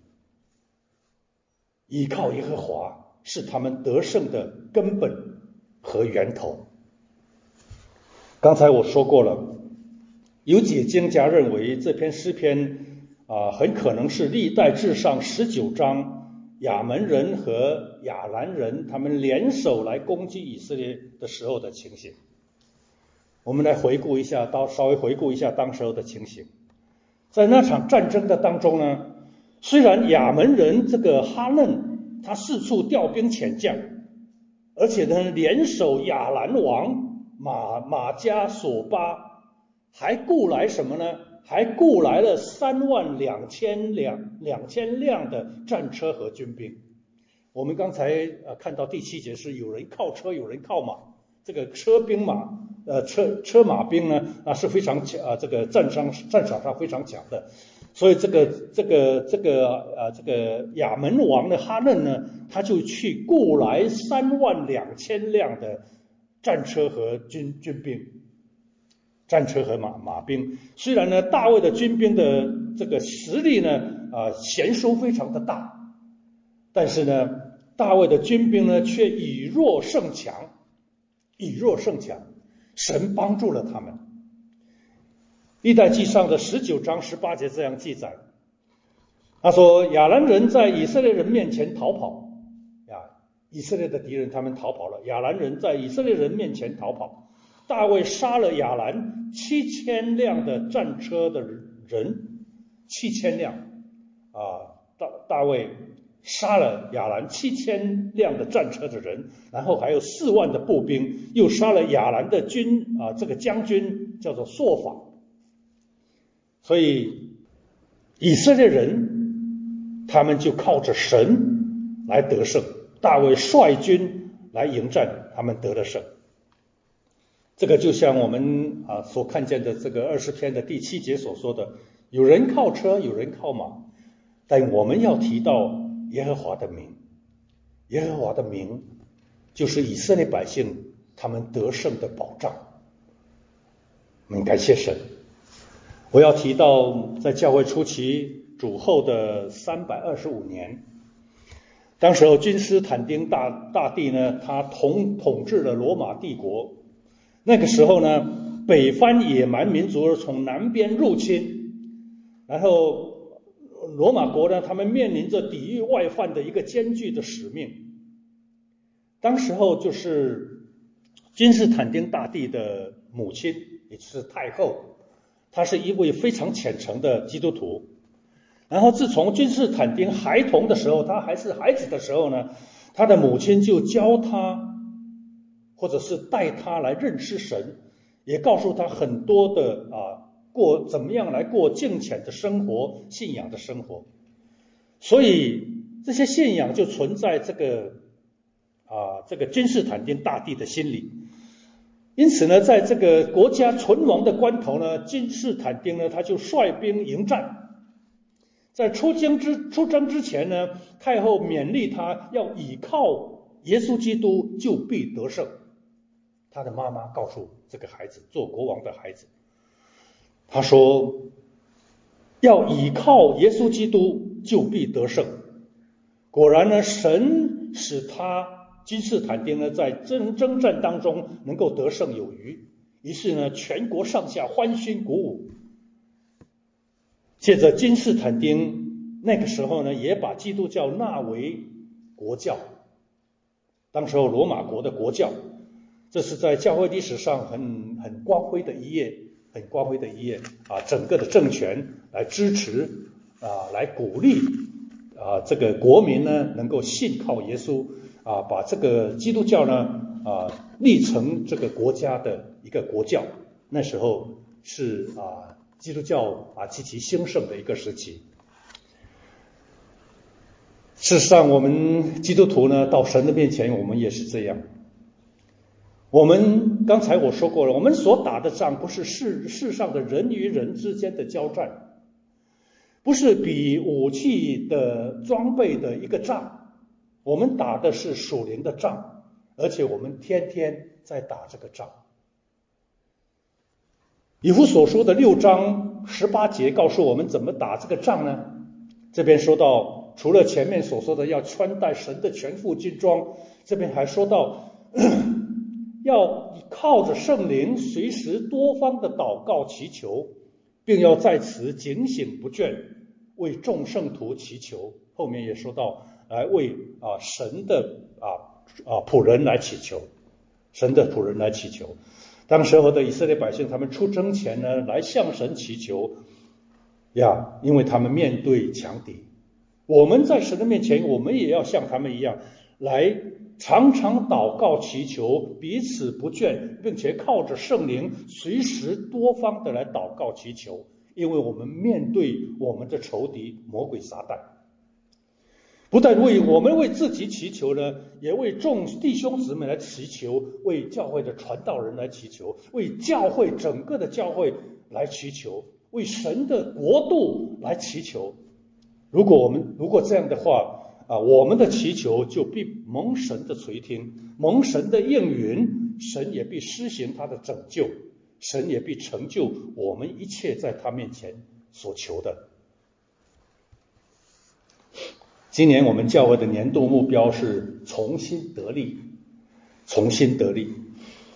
依靠耶和华是他们得胜的根本和源头。刚才我说过了，有解经家认为这篇诗篇啊、呃，很可能是历代志上十九章亚门人和亚兰人他们联手来攻击以色列的时候的情形。我们来回顾一下，到稍微回顾一下当时候的情形。在那场战争的当中呢，虽然亚门人这个哈嫩他四处调兵遣将，而且呢联手亚兰王马马加索巴，还雇来什么呢？还雇来了三万两千两两千辆的战车和军兵。我们刚才呃看到第七节是有人靠车，有人靠马。这个车兵马，呃车车马兵呢啊是非常强啊，这个战场战场上非常强的。所以这个这个这个呃这个亚门王的哈嫩呢，他就去雇来三万两千辆的战车和军军兵，战车和马马兵。虽然呢大卫的军兵的这个实力呢啊悬殊非常的大，但是呢大卫的军兵呢却以弱胜强。 以弱胜强，神帮助了他们。历代记上的十九章十八节这样记载，他说亚兰人在以色列人面前逃跑，呀，以色列的敌人他们逃跑了，亚兰人在以色列人面前逃跑，大卫杀了亚兰七千辆的战车的人，七千辆啊，大大卫杀了亚兰七千辆的战车的人，然后还有四万的步兵，又杀了亚兰的军啊，这个将军叫做朔法。所以以色列人他们就靠着神来得胜，大卫率军来迎战，他们得了胜。这个就像我们啊所看见的这个二十篇的第七节所说的，有人靠车，有人靠马，但我们要提到耶和华的名，耶和华的名就是以色列百姓他们得胜的保障。我们感谢神。我要提到在教会初期主后的三百二十五年，当时候君士坦丁大大帝呢，他统统治了罗马帝国。那个时候呢，北方野蛮民族从南边入侵，然后罗马国呢，他们面临着抵御外犯的一个艰巨的使命。当时候就是君士坦丁大帝的母亲，也就是太后，她是一位非常虔诚的基督徒。然后自从君士坦丁孩童的时候，他还是孩子的时候呢，他的母亲就教他，或者是带他来认识神，也告诉他很多的啊过怎么样来过敬虔的生活，信仰的生活。所以这些信仰就存在这个啊这个君士坦丁大帝的心里。因此呢，在这个国家存亡的关头呢，君士坦丁呢他就率兵迎战。在出征之出征之前呢，太后勉励他要倚靠耶稣基督就必得胜。他的妈妈告诉这个孩子，做国王的孩子，他说要倚靠耶稣基督就必得胜。果然呢，神使他君士坦丁呢在征征战当中能够得胜有余，于是呢全国上下欢欣鼓舞。接着君士坦丁那个时候呢也把基督教纳为国教，当时候罗马国的国教，这是在教会历史上很很光辉的一页，很光辉的一页啊！整个的政权来支持啊，来鼓励啊，这个国民呢能够信靠耶稣啊，把这个基督教呢啊立成这个国家的一个国教。那时候是啊。基督教啊极其兴盛的一个时期。事实上，我们基督徒呢，到神的面前，我们也是这样。我们刚才我说过了，我们所打的仗不是世世上的人与人之间的交战，不是比武器的装备的一个仗，我们打的是属灵的仗，而且我们天天在打这个仗。以弗所书的六章十八节告诉我们怎么打这个仗呢？这边说到，除了前面所说的要穿戴神的全副军装，这边还说到要靠着圣灵随时多方的祷告祈求，并要在此警醒不倦，为众圣徒祈求。后面也说到来为啊神的啊啊仆人来祈求，神的仆人来祈求。当时候的以色列百姓，他们出征前呢，来向神祈求呀，因为他们面对强敌。我们在神的面前，我们也要像他们一样，来常常祷告祈求，彼此不倦，并且靠着圣灵，随时多方的来祷告祈求，因为我们面对我们的仇敌魔鬼撒旦。不但为我们为自己祈求呢，也为众弟兄姊妹来祈求，为教会的传道人来祈求，为教会整个的教会来祈求，为神的国度来祈求。如果我们如果这样的话啊，我们的祈求就必蒙神的垂听，蒙神的应允，神也必施行他的拯救，神也必成就我们一切在他面前所求的。今年我们教会的年度目标是重新得力，重新得力。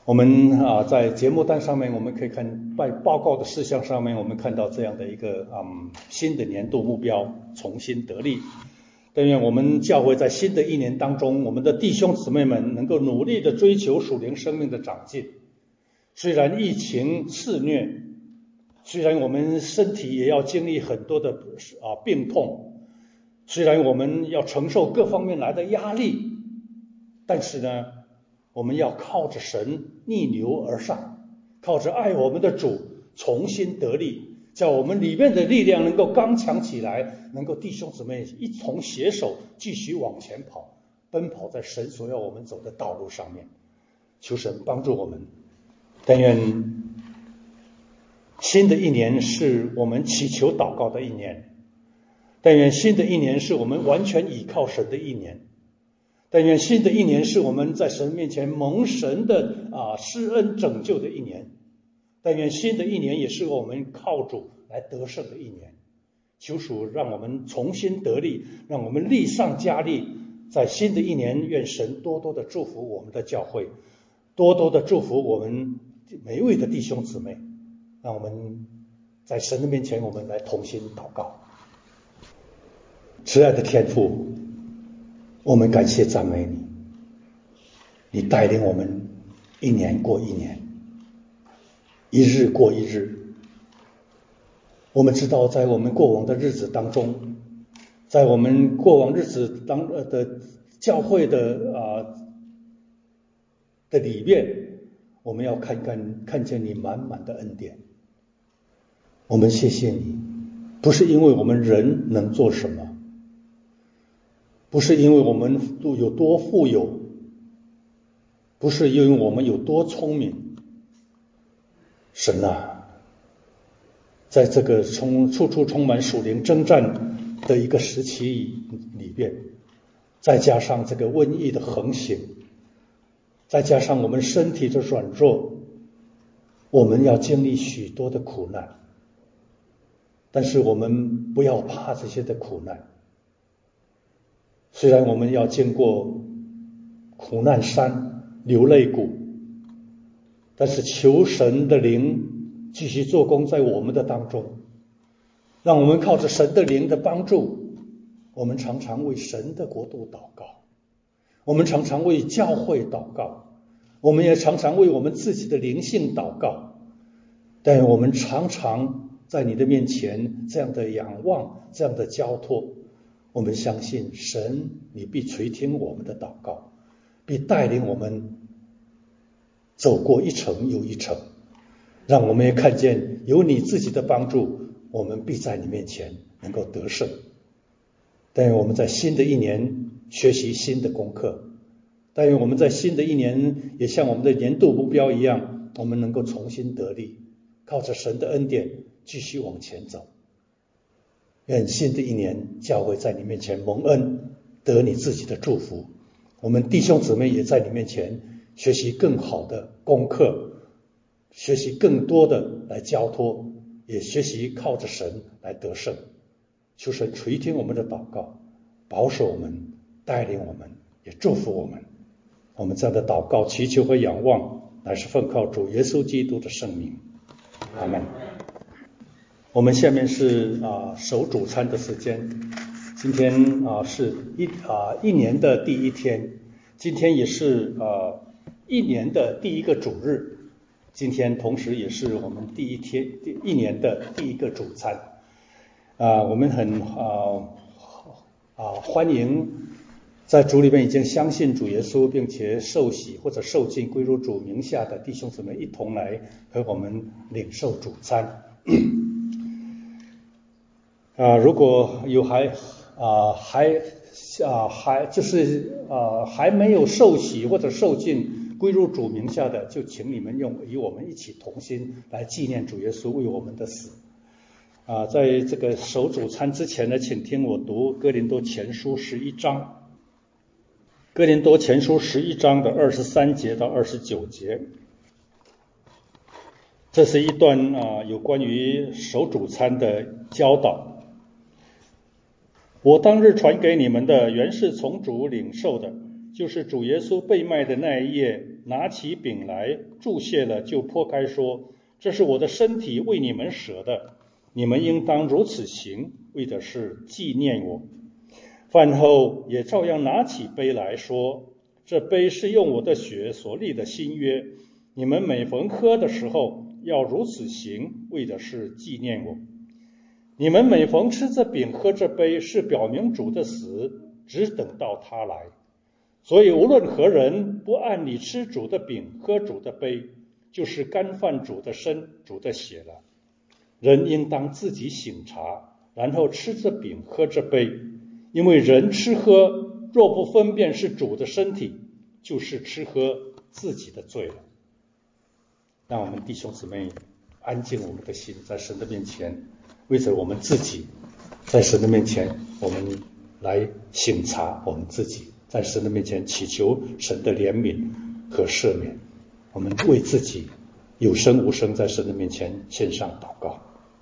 我们啊在节目单上面我们可以看在报告的事项上面，我们看到这样的一个嗯新的年度目标，重新得力。但愿我们教会在新的一年当中，我们的弟兄姊妹们能够努力的追求属灵生命的长进。虽然疫情肆虐，虽然我们身体也要经历很多的啊病痛，虽然我们要承受各方面来的压力，但是呢，我们要靠着神逆流而上，靠着爱我们的主重新得力，叫我们里面的力量能够刚强起来，能够弟兄姊妹一同携手继续往前跑，奔跑在神所要我们走的道路上面。求神帮助我们。但愿新的一年是我们祈求祷告的一年，但愿新的一年是我们完全倚靠神的一年，但愿新的一年是我们在神面前蒙神的啊施恩拯救的一年，但愿新的一年也是我们靠主来得胜的一年。求主让我们重新得力，让我们力上加力，在新的一年愿神多多的祝福我们的教会，多多的祝福我们每一位的弟兄姊妹。让我们在神的面前我们来同心祷告。慈爱的天父，我们感谢赞美你，你带领我们一年过一年，一日过一日。我们知道在我们过往的日子当中，在我们过往日子当的教会的啊的里面，我们要看看看见你满满的恩典。我们谢谢你，不是因为我们人能做什么，不是因为我们有多富有，不是因为我们有多聪明。神啊，在这个充处处充满属灵征战的一个时期里边，再加上这个瘟疫的横行，再加上我们身体的软弱，我们要经历许多的苦难。但是我们不要怕这些的苦难，虽然我们要经过苦难山流泪谷，但是求神的灵继续做工在我们的当中，让我们靠着神的灵的帮助，我们常常为神的国度祷告，我们常常为教会祷告，我们也常常为我们自己的灵性祷告。但我们常常在你的面前这样的仰望，这样的交托，我们相信神你必垂听我们的祷告，必带领我们走过一程又一程，让我们也看见有你自己的帮助，我们必在你面前能够得胜。但愿我们在新的一年学习新的功课，但愿我们在新的一年也像我们的年度目标一样，我们能够重新得力，靠着神的恩典继续往前走。愿新的一年教会在你面前蒙恩，得你自己的祝福。我们弟兄姊妹也在你面前学习更好的功课，学习更多的来交托，也学习靠着神来得胜。求神垂听我们的祷告，保守我们，带领我们，也祝福我们。我们这样的祷告祈求和仰望乃是奉靠主耶稣基督的圣名，阿们。我们下面是啊守主餐的时间。今天啊是一啊一年的第一天，今天也是啊一年的第一个主日，今天同时也是我们第一天第一年的第一个主餐。啊，我们很啊啊欢迎在主里面已经相信主耶稣并且受洗或者受浸归入主名下的弟兄姊妹一同来和我们领受主餐。啊，如果有还啊还啊还就是啊还没有受洗或者受浸归入主名下的，就请你们用与我们一起同心来纪念主耶稣为我们的死。啊，在这个守主餐之前呢，请听我读哥林多前书十一章，哥林多前书十一章的二十三节到二十九节。这是一段啊有关于守主餐的教导。我当日传给你们的，原是从主领受的， 就是主耶稣被卖的那一夜，拿起饼来，祝谢了，就擘开说：这是我的身体，为你们舍的，你们应当如此行，为的是纪念我。饭后也照样拿起杯来说：这杯是用我的血所立的新约，你们每逢喝的时候，要如此行，为的是纪念我。你们每逢吃这饼喝这杯，是表明主的死，只等到他来。所以无论何人不按理吃主的饼喝主的杯，就是干犯主的身主的血了。人应当自己省察，然后吃这饼喝这杯，因为人吃喝若不分辨是主的身体，就是吃喝自己的罪了。让我们弟兄姊妹安静我们的心，在神的面前，为着我们自己，在神的面前我们来省察我们自己，在神的面前祈求神的怜悯和赦免。我们为自己有声无声在神的面前献上祷告。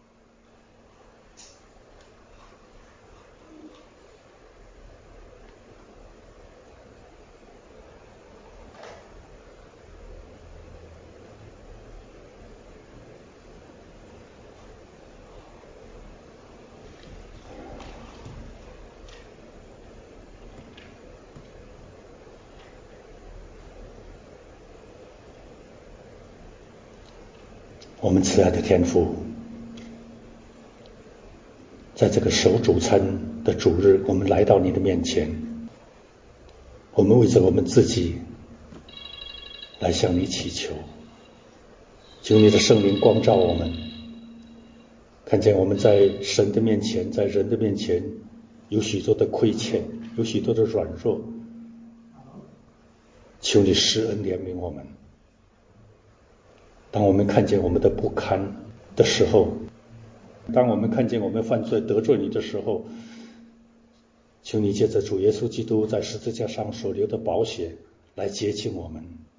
我们慈爱的天父，在这个守主餐的主日，我们来到你的面前，我们为着我们自己来向你祈求，求你的圣灵光照我们，看见我们在神的面前，在人的面前有许多的亏欠，有许多的软弱，求你施恩怜悯我们。当我们看见我们的不堪的时候，当我们看见我们犯罪得罪你的时候，求你借着主耶稣基督在十字架上所流的宝血来洁净我们，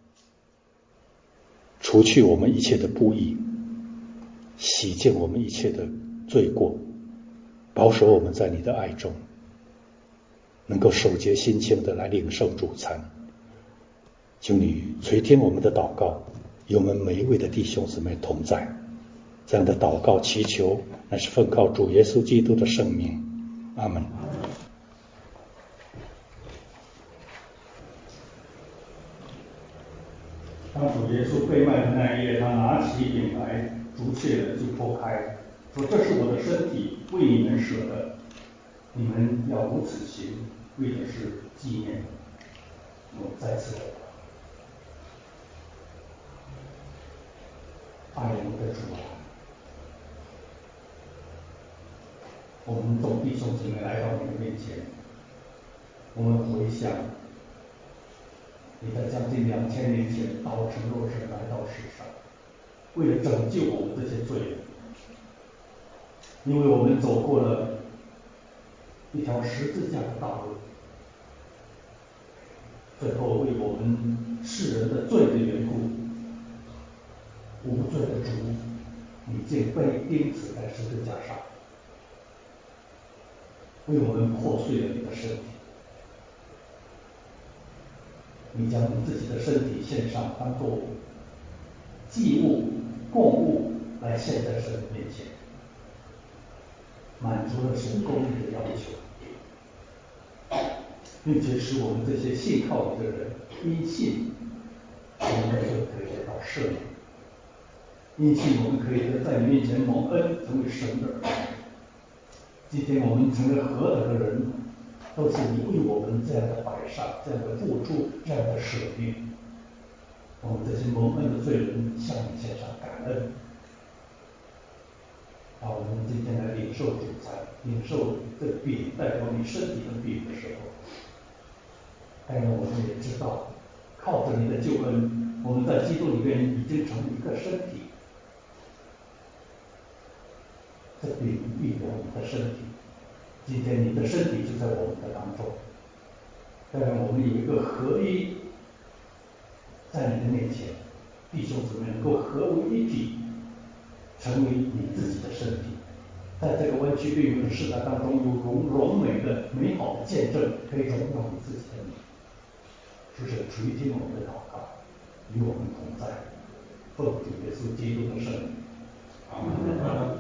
除去我们一切的不义，洗净我们一切的罪过，保守我们在你的爱中，能够守节心清的来领受主餐。求你垂听我们的祷告，与我们每一位的弟兄姊妹同在。这样的祷告祈求，乃是奉靠主耶稣基督的圣名。阿们。当主耶稣被卖的那一夜，他拿起饼来，祝谢了，就擘开，说：这是我的身体，为你们舍的，你们要如此行，为的是纪念我。我再次爱我们的主啊，我们众弟兄姊妹来到你的面前，我们回想你在将近两千年前道成肉身来到世上，为了拯救我们这些罪人，因为我们走过了一条十字架的道路，最后为我们世人的罪的缘故，无罪的主，你竟被钉死在十字架上，为我们破碎了你的身体。你将你自己的身体献上，当作祭物、供物来献在神的面前，满足了神公义的要求，并且使我们这些信靠你的人，因信我们的罪可以得到赦免，因信我们可以得在你面前蒙恩，成为神的儿女。今天我们成为何等的人，都是你为我们这样的摆上，这样的付出，这样的舍命。我们这些蒙恩的罪人向你献上感恩。当我们今天来领受主餐，领受这饼代表你身体的饼的时候，但愿我们也知道，靠着你的救恩，我们在基督里面已经成一个身体。这饼预表你的身体，今天你的身体就在我们的当中。但愿我们有一个合一，在你的面前，弟兄姊妹能够合为一体，成为你自己的身体，在这个弯曲悖谬的时代当中，有荣荣美的美好的见证，可以荣耀你自己的名。 主是垂听我们的祷告，与我们同在，奉主耶稣基督的圣名。阿门。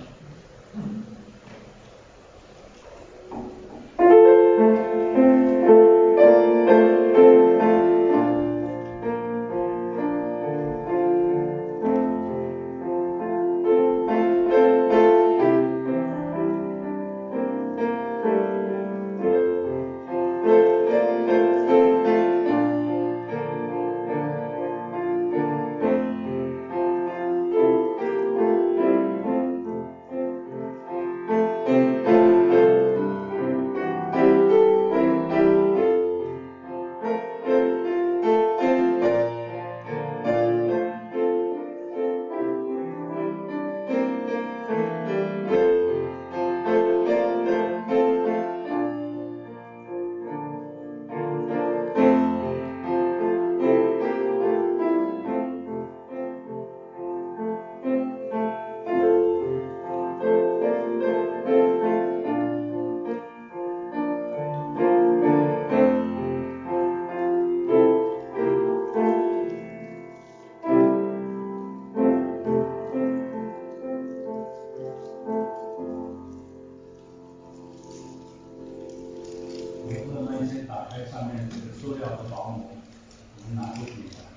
上面这个塑料的保姆，我们拿出去一下。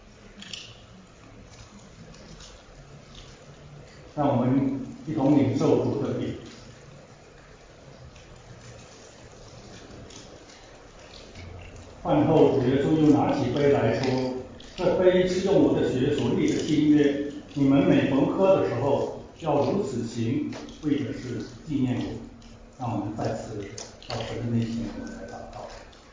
让我们一同领受主的饼。饭后，主耶稣又拿起杯来说：“这杯是用我的血所立的新约，你们每逢喝的时候，要如此行，为的是纪念我。”让我们再次到神的面前，我们来祷告。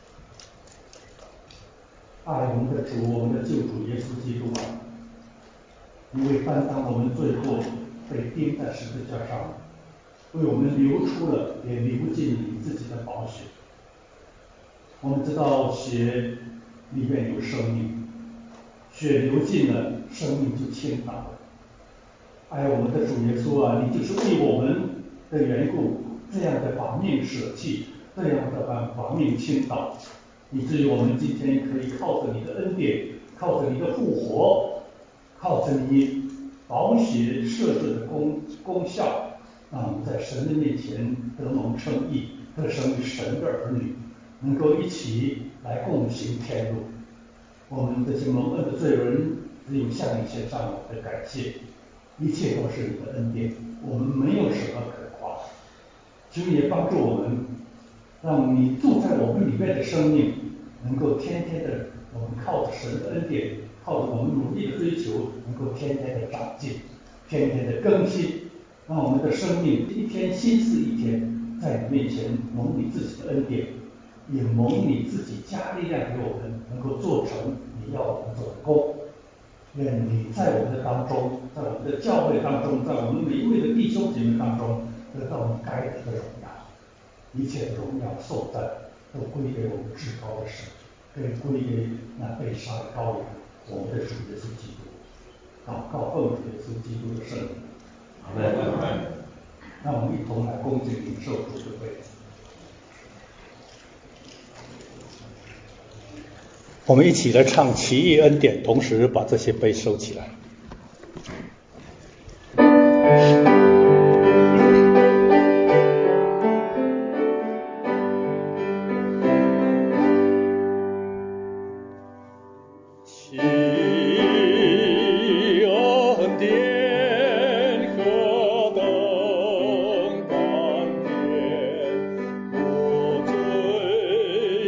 爱我们的主，我们的救主耶稣基督啊，因为担当我们罪过，被钉在十字架上，为我们流出了，也流尽你自己的宝血。我们知道血里面有生命，血流尽了，生命就倾倒了。爱我们的主耶稣啊，你就是为我们的缘故，这样的把命舍弃，这样的把把命倾倒，以至于我们今天可以靠着你的恩典，靠着你的复活，靠着你宝血设置的功功效，让我们在神的面前得蒙称义，得生于神的儿女，能够一起来共行天路。我们这些蒙恩的罪人，只有向你献上我们的感谢，一切都是你的恩典，我们没有什么可夸。求你也帮助我们，让你住在我们里面的生命，能够天天的，我们靠着神的恩典，靠着我们努力的追求，能够天天的长进，天天的更新，让我们的生命一天新似一天，在你面前蒙你自己的恩典，也蒙你自己加力量给我们，能够做成你要我们做的工。愿你在我们的当中，在我们的教会当中，在我们每一位的弟兄姐妹当中，得到你该得的荣耀，一切的荣耀颂赞都归给我们至高的神，更归给那被杀的羔羊，我们的主耶稣基督。祷告奉主耶稣基督的圣名。阿门。让我们一同来恭敬领受主的杯。我们一起来唱奇异恩典，同时把这些杯收起来。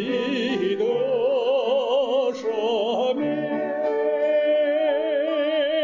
赦免。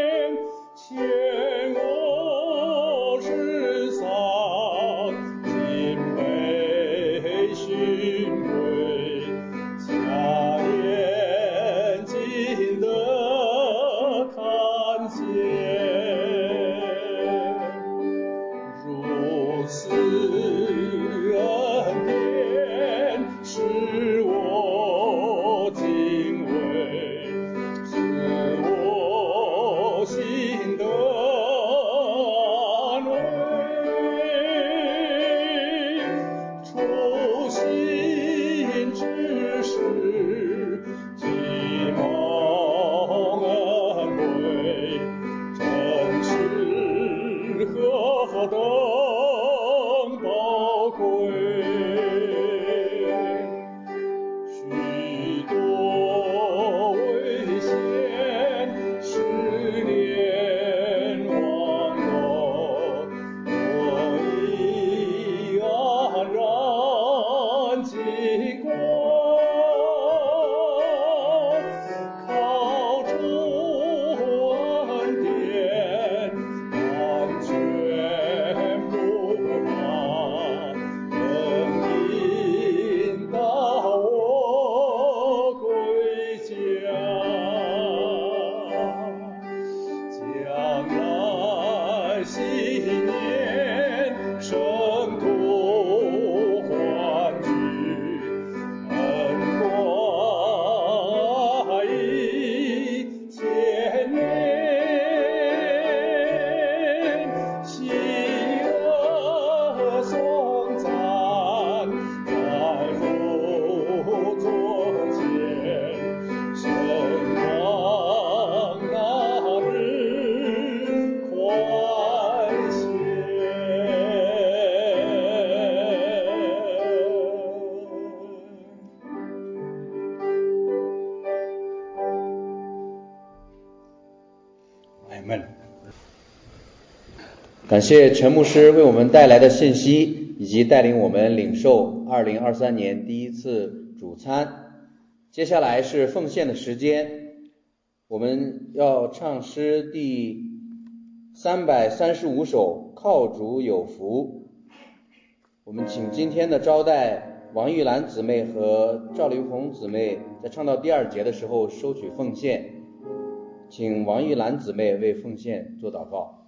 感谢陈牧师为我们带来的信息，以及带领我们领受二零二三年第一次主餐。接下来是奉献的时间，我们要唱诗第三百三十五首，靠主有福。我们请今天的招待王玉兰姊妹和赵刘红姊妹在唱到第二节的时候收取奉献，请王玉兰姊妹为奉献做祷告。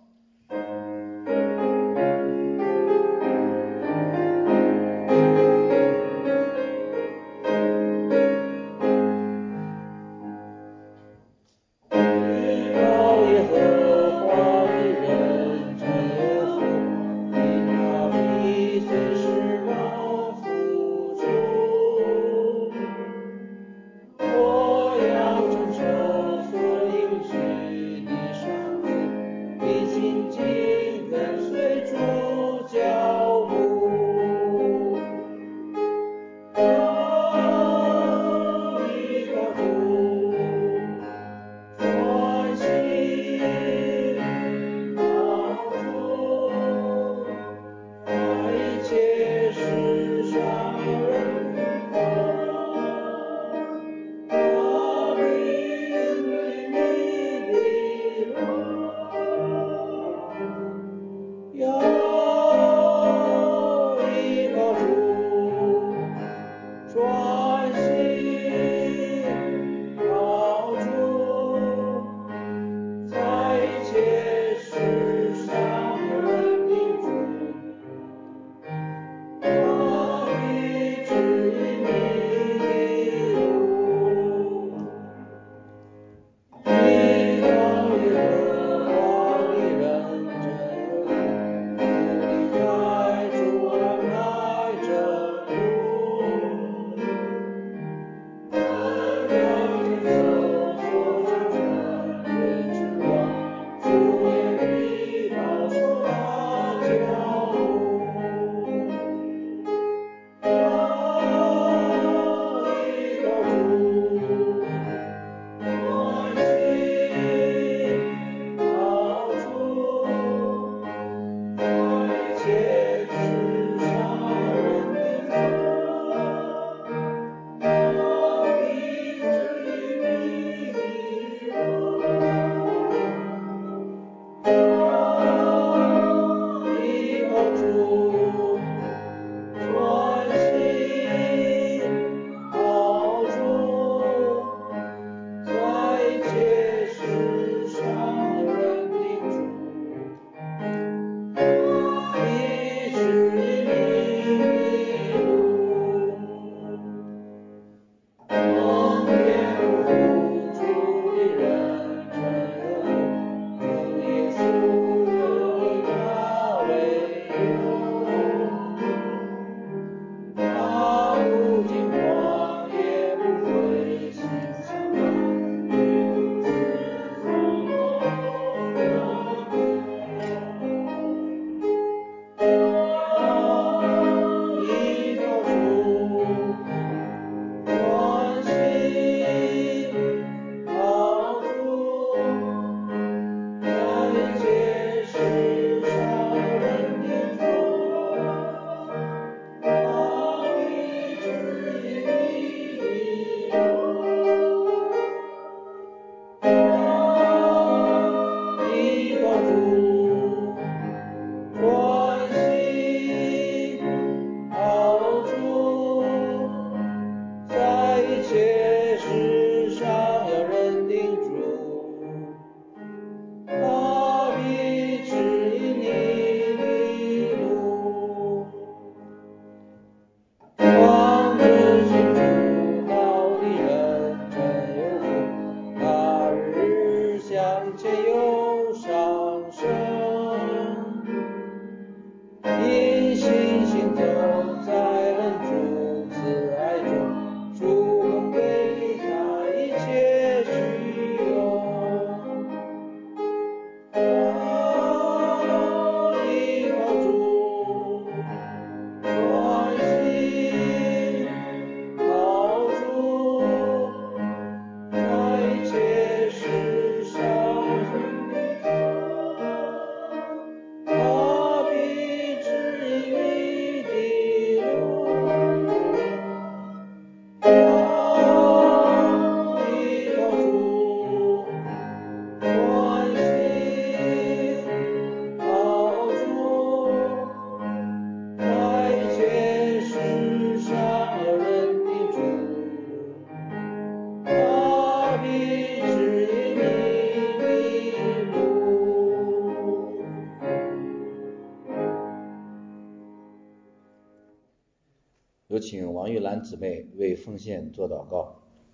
我要承受所应许的赏赐， 有请王玉兰姊妹为奉献做祷告。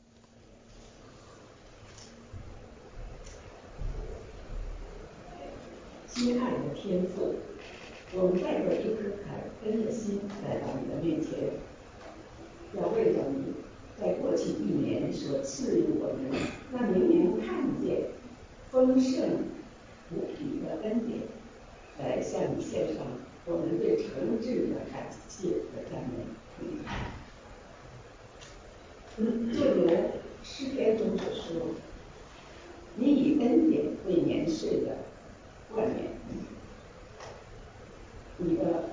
亲爱的天父，我们带着一颗感恩的心来到你的面前，要为了你在过去一年所赐予我们那明明看见丰盛无比的恩典，来向你献上我们对诚挚的感谢和赞美。嗯，就如诗篇中所说，你以恩典为年岁的冠冕，你的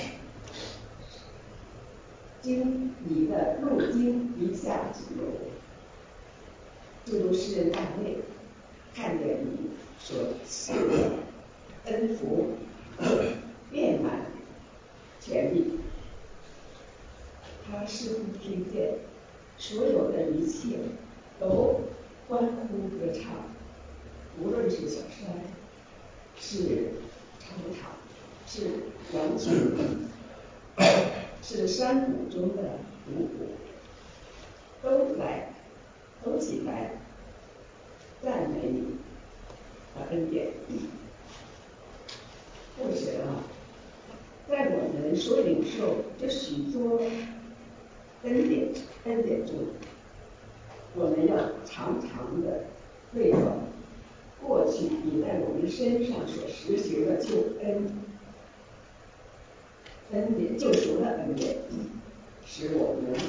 经，你的路经一下子流，就如诗人大卫看见你所赐的恩福遍满全地，他似乎听见所有的一切都欢呼歌唱，无论是小山，是草场，是羊群，是山谷中的五谷，都来都起来赞美你的恩典。父神啊，在我们所领受这许多恩典恩典中，我们要常常的为了过去你在我们身上所实行的救恩恩典救赎的恩典，使我们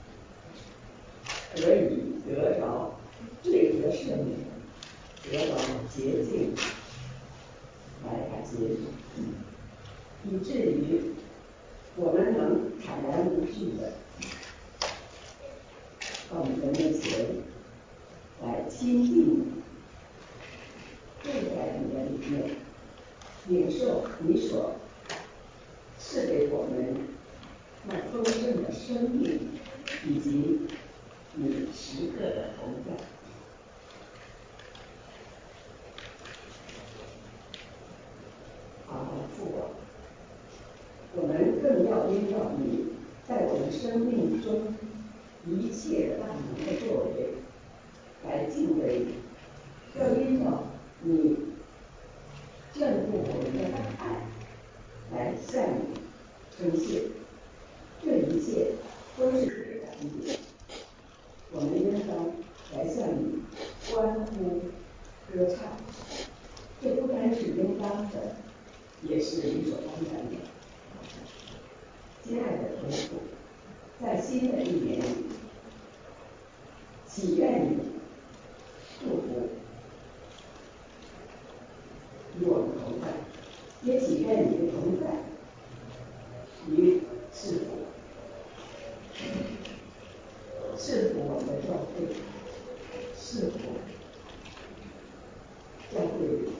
得以得着罪得赦免，得到洁净来感谢你，以至于我们能坦然无惧的到你的面前来亲近你，住在你的里面，领受你所赐给我们那丰盛的生命，以及你时刻的同在。啊，父啊，我们更要因着你在我们生命中一切的大能的作为来敬畏你，要因着你眷顾我们的大爱来向你称谢。这一切都是给的恩典，我们应当来向你欢呼歌唱，这不单是应当的，也是理所当然的。亲爱的天父，在新的一年里，祈愿你祝福与我们同在，也祈愿你的同在与赐福，赐福我们的教会，赐福教会里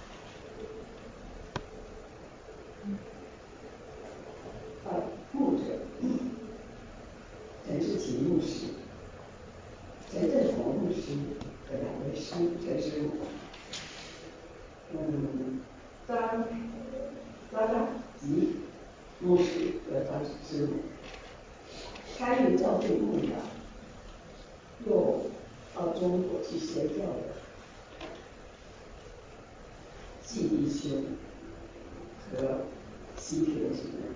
啊牧者陈世奇牧师、陈振宏牧师和两位师陈师母，嗯，张张大吉牧师和张师母，参与教会牧养，又到中国去宣教的季弟兄和西平姊妹，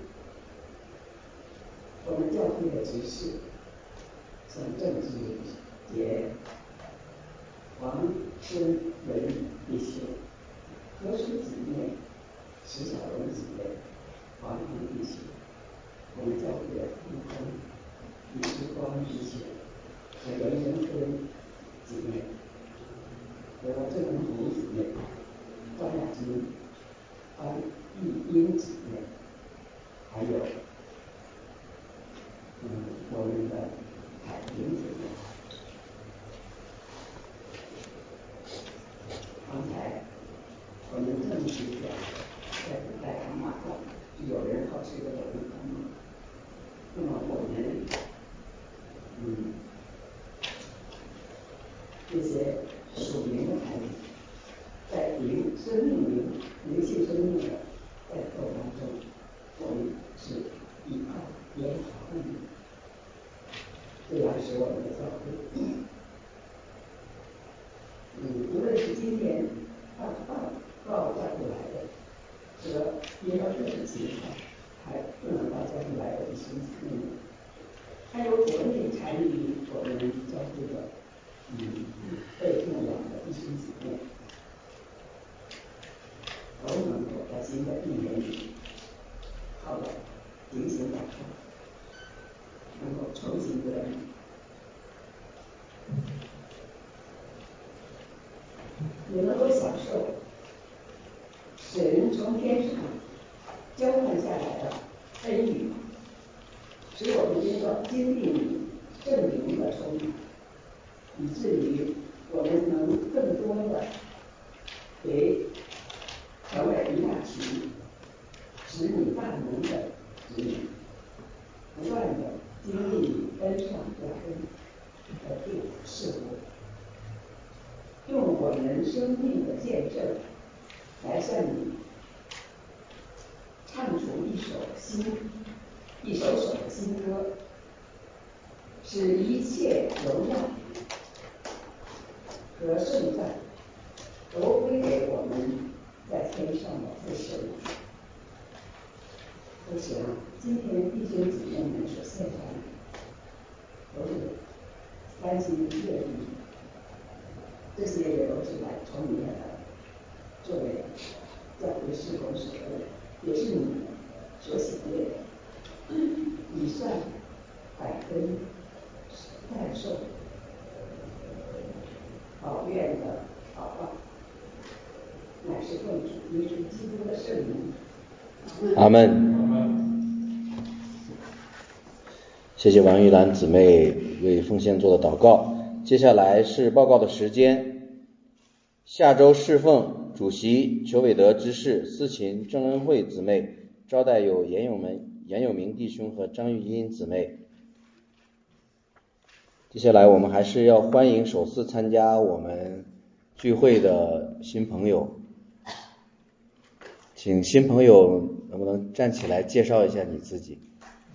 我们教会的执事陈正之杰、王春文弟兄、何叔姊妹、石小龙姊妹、王鹏弟兄，我们教会的同工李志光弟兄和袁仁坤姊妹，和郑文红姊妹、张雅君、张玉英姊妹，还有嗯我们的海平姊妹。刚才我们正式的在古代喊马告，有人好吃的有人喊马，那么我们嗯这些属灵的孩子，在灵生命灵灵性生命的在斗当中，我们是依靠耶和华护你，这样使我们的教会，嗯，无论是今天到到到教会来的，和因为各种情况还不能到教会来的弟兄姊妹们，还有国内参与我们教会的嗯被牧养的弟兄姊妹，都能够在新的一年里好的警醒祷告，能够重新得力。也能够享受神从天上交换下来的恩雨，使我们经过经历圣灵的充满，以至于我们能更多的为成为一大群使你大能的子女，不断的经历恩上加恩的这种事物，用我们生命的见证来向你唱出一首新一首首的新歌，使一切荣耀和盛赞都归给我们在天上的父神。我想今天弟兄姊妹们所献上的都是甘心乐意，这些也都是来从你们的作为教会事工所的，也是你们所喜悦的。以上百分赞颂好愿的祷告，乃是奉主耶稣基督的圣名。 阿门。谢谢王玉兰姊妹为奉献做的祷告。接下来是报告的时间。下周侍奉主席裘伟德执事、司琴郑恩惠姊妹，招待有严有门、严有明弟兄和张玉英姊妹。接下来我们还是要欢迎首次参加我们聚会的新朋友，请新朋友能不能站起来介绍一下你自己？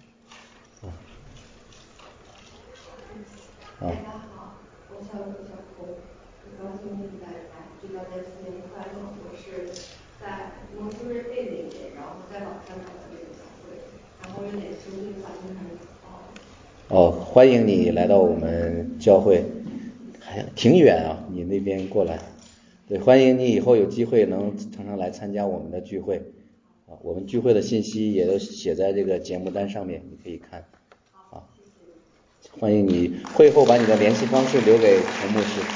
大家好，我叫陆小红，很高兴跟大家知道大家新年快乐。我是在蒙特瑞贝那边，然后在网上找的这个教会，然后有点生病吧，经常哦。 哦，欢迎你来到我们教会，还挺远啊，你那边过来。对，欢迎你以后有机会能常常来参加我们的聚会啊，我们聚会的信息也都写在这个节目单上面，你可以看。啊，欢迎你，会后把你的联系方式留给陈牧师。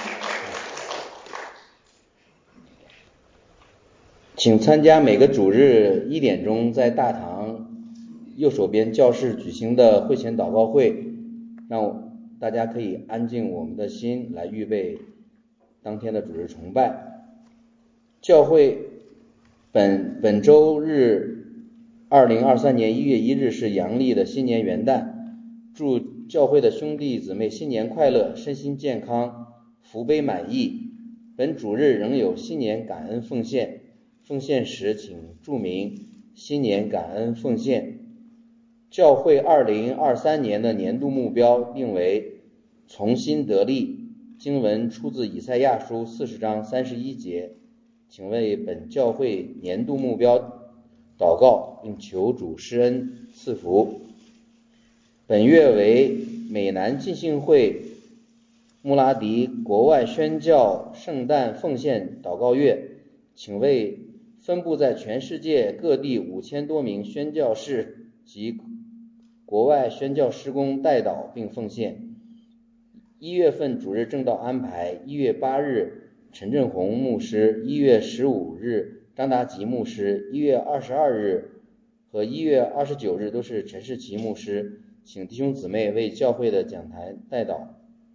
请参加每个主日一点钟在大堂右手边教室举行的会前祷告会，让大家可以安静我们的心来预备当天的主日崇拜。教会本本周日二零二三年一月一日是阳历的新年元旦，祝教会的兄弟姊妹新年快乐，身心健康，福杯满溢。本主日仍有新年感恩奉献，奉献时请注明新年感恩奉献。教会二零二三年的年度目标定为重新得力，经文出自以赛亚书四十章三十一节，请为本教会年度目标祷告，并求主施恩赐福。本月为美南浸信会穆拉迪国外宣教圣诞奉献祷告月，请为分布在全世界各地五千多名宣教士及国外宣教事工代祷并奉献。一月份主日正道安排：一月八日陈振宏牧师，一月十五日张达吉牧师，一月二十二日和一月二十九日都是陈世奇牧师，请弟兄姊妹为教会的讲台代祷。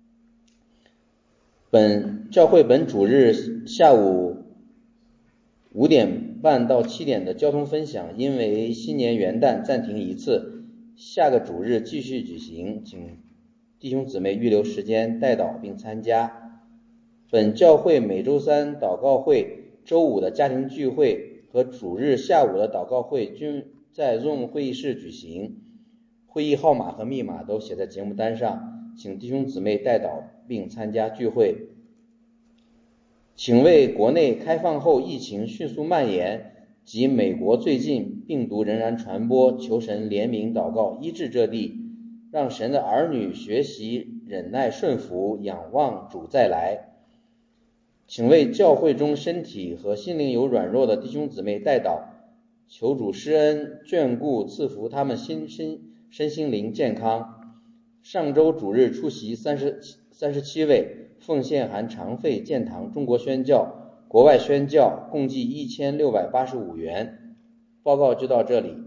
本教会本主日下午五点半到七点的交通分享，因为新年元旦暂停一次，下个主日继续举行，请弟兄姊妹预留时间代祷并参加。本教会每周三祷告会、周五的家庭聚会和主日下午的祷告会均在 Zoom 会议室举行。 会议号码和密码都写在节目单上，请弟兄姊妹代祷并参加聚会。请为国内开放后疫情迅速蔓延及美国最近病毒仍然传播，求神怜悯祷告，医治这地，让神的儿女学习忍耐顺服，仰望主再来。请为教会中身体和心灵有软弱的弟兄姊妹代祷，求主施恩眷顾赐福他们心身身心灵健康。上周主日出席三十三十七位，奉献含常费建堂中国宣教国外宣教共计一千六百八十五元。报告就到这里，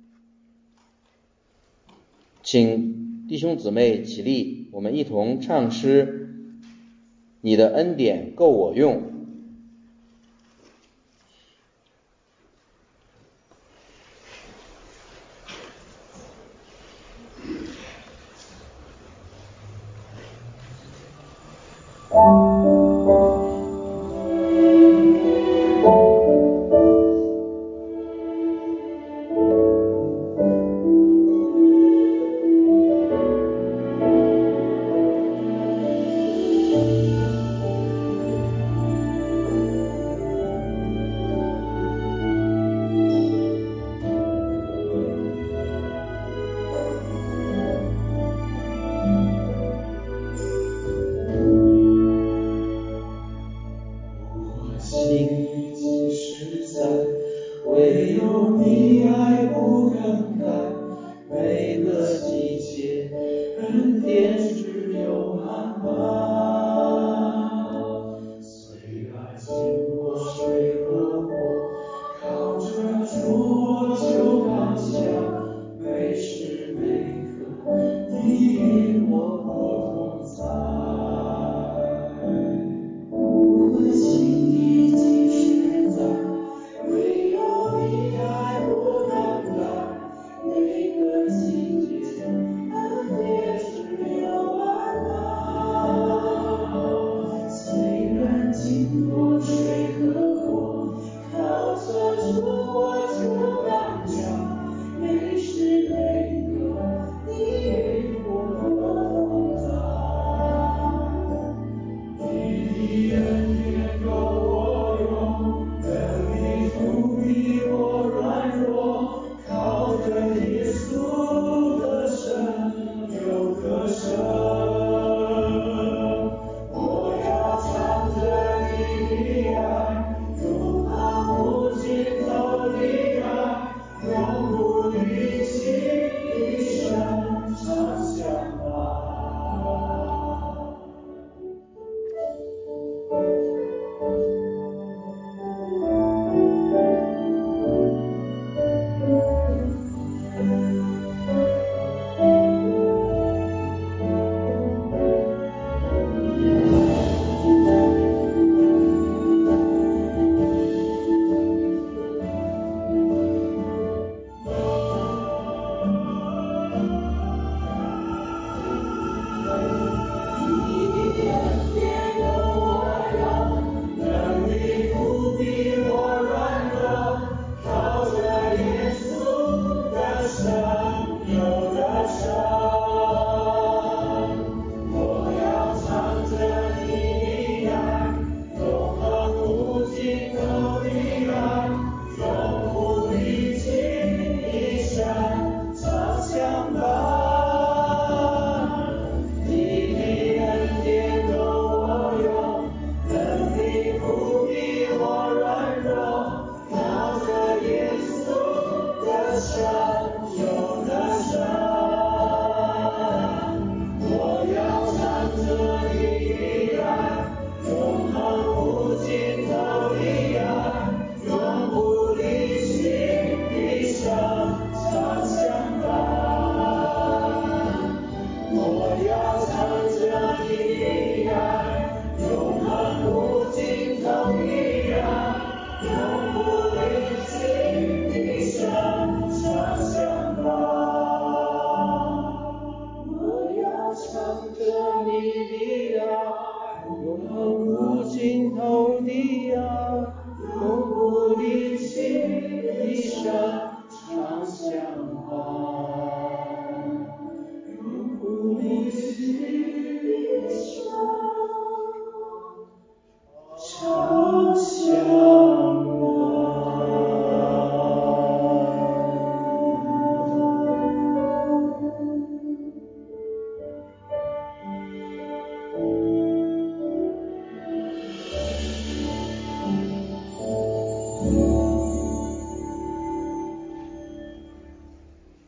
请弟兄姊妹起立，我们一同唱诗，你的恩典够我用。 你与我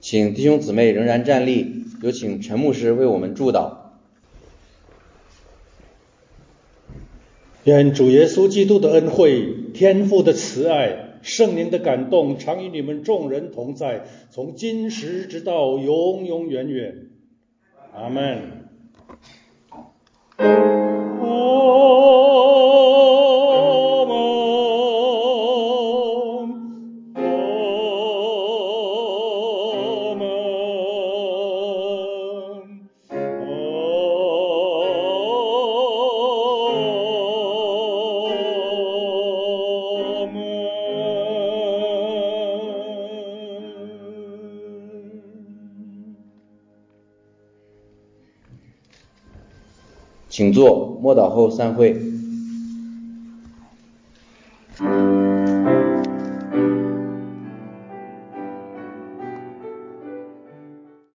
请弟兄姊妹仍然站立，有请陈牧师为我们祝祷。 愿主耶稣基督的恩惠、天父的慈爱、圣灵的感动常与你们众人同在，从今时直到永永远远。阿们。 请坐，默祷后散会。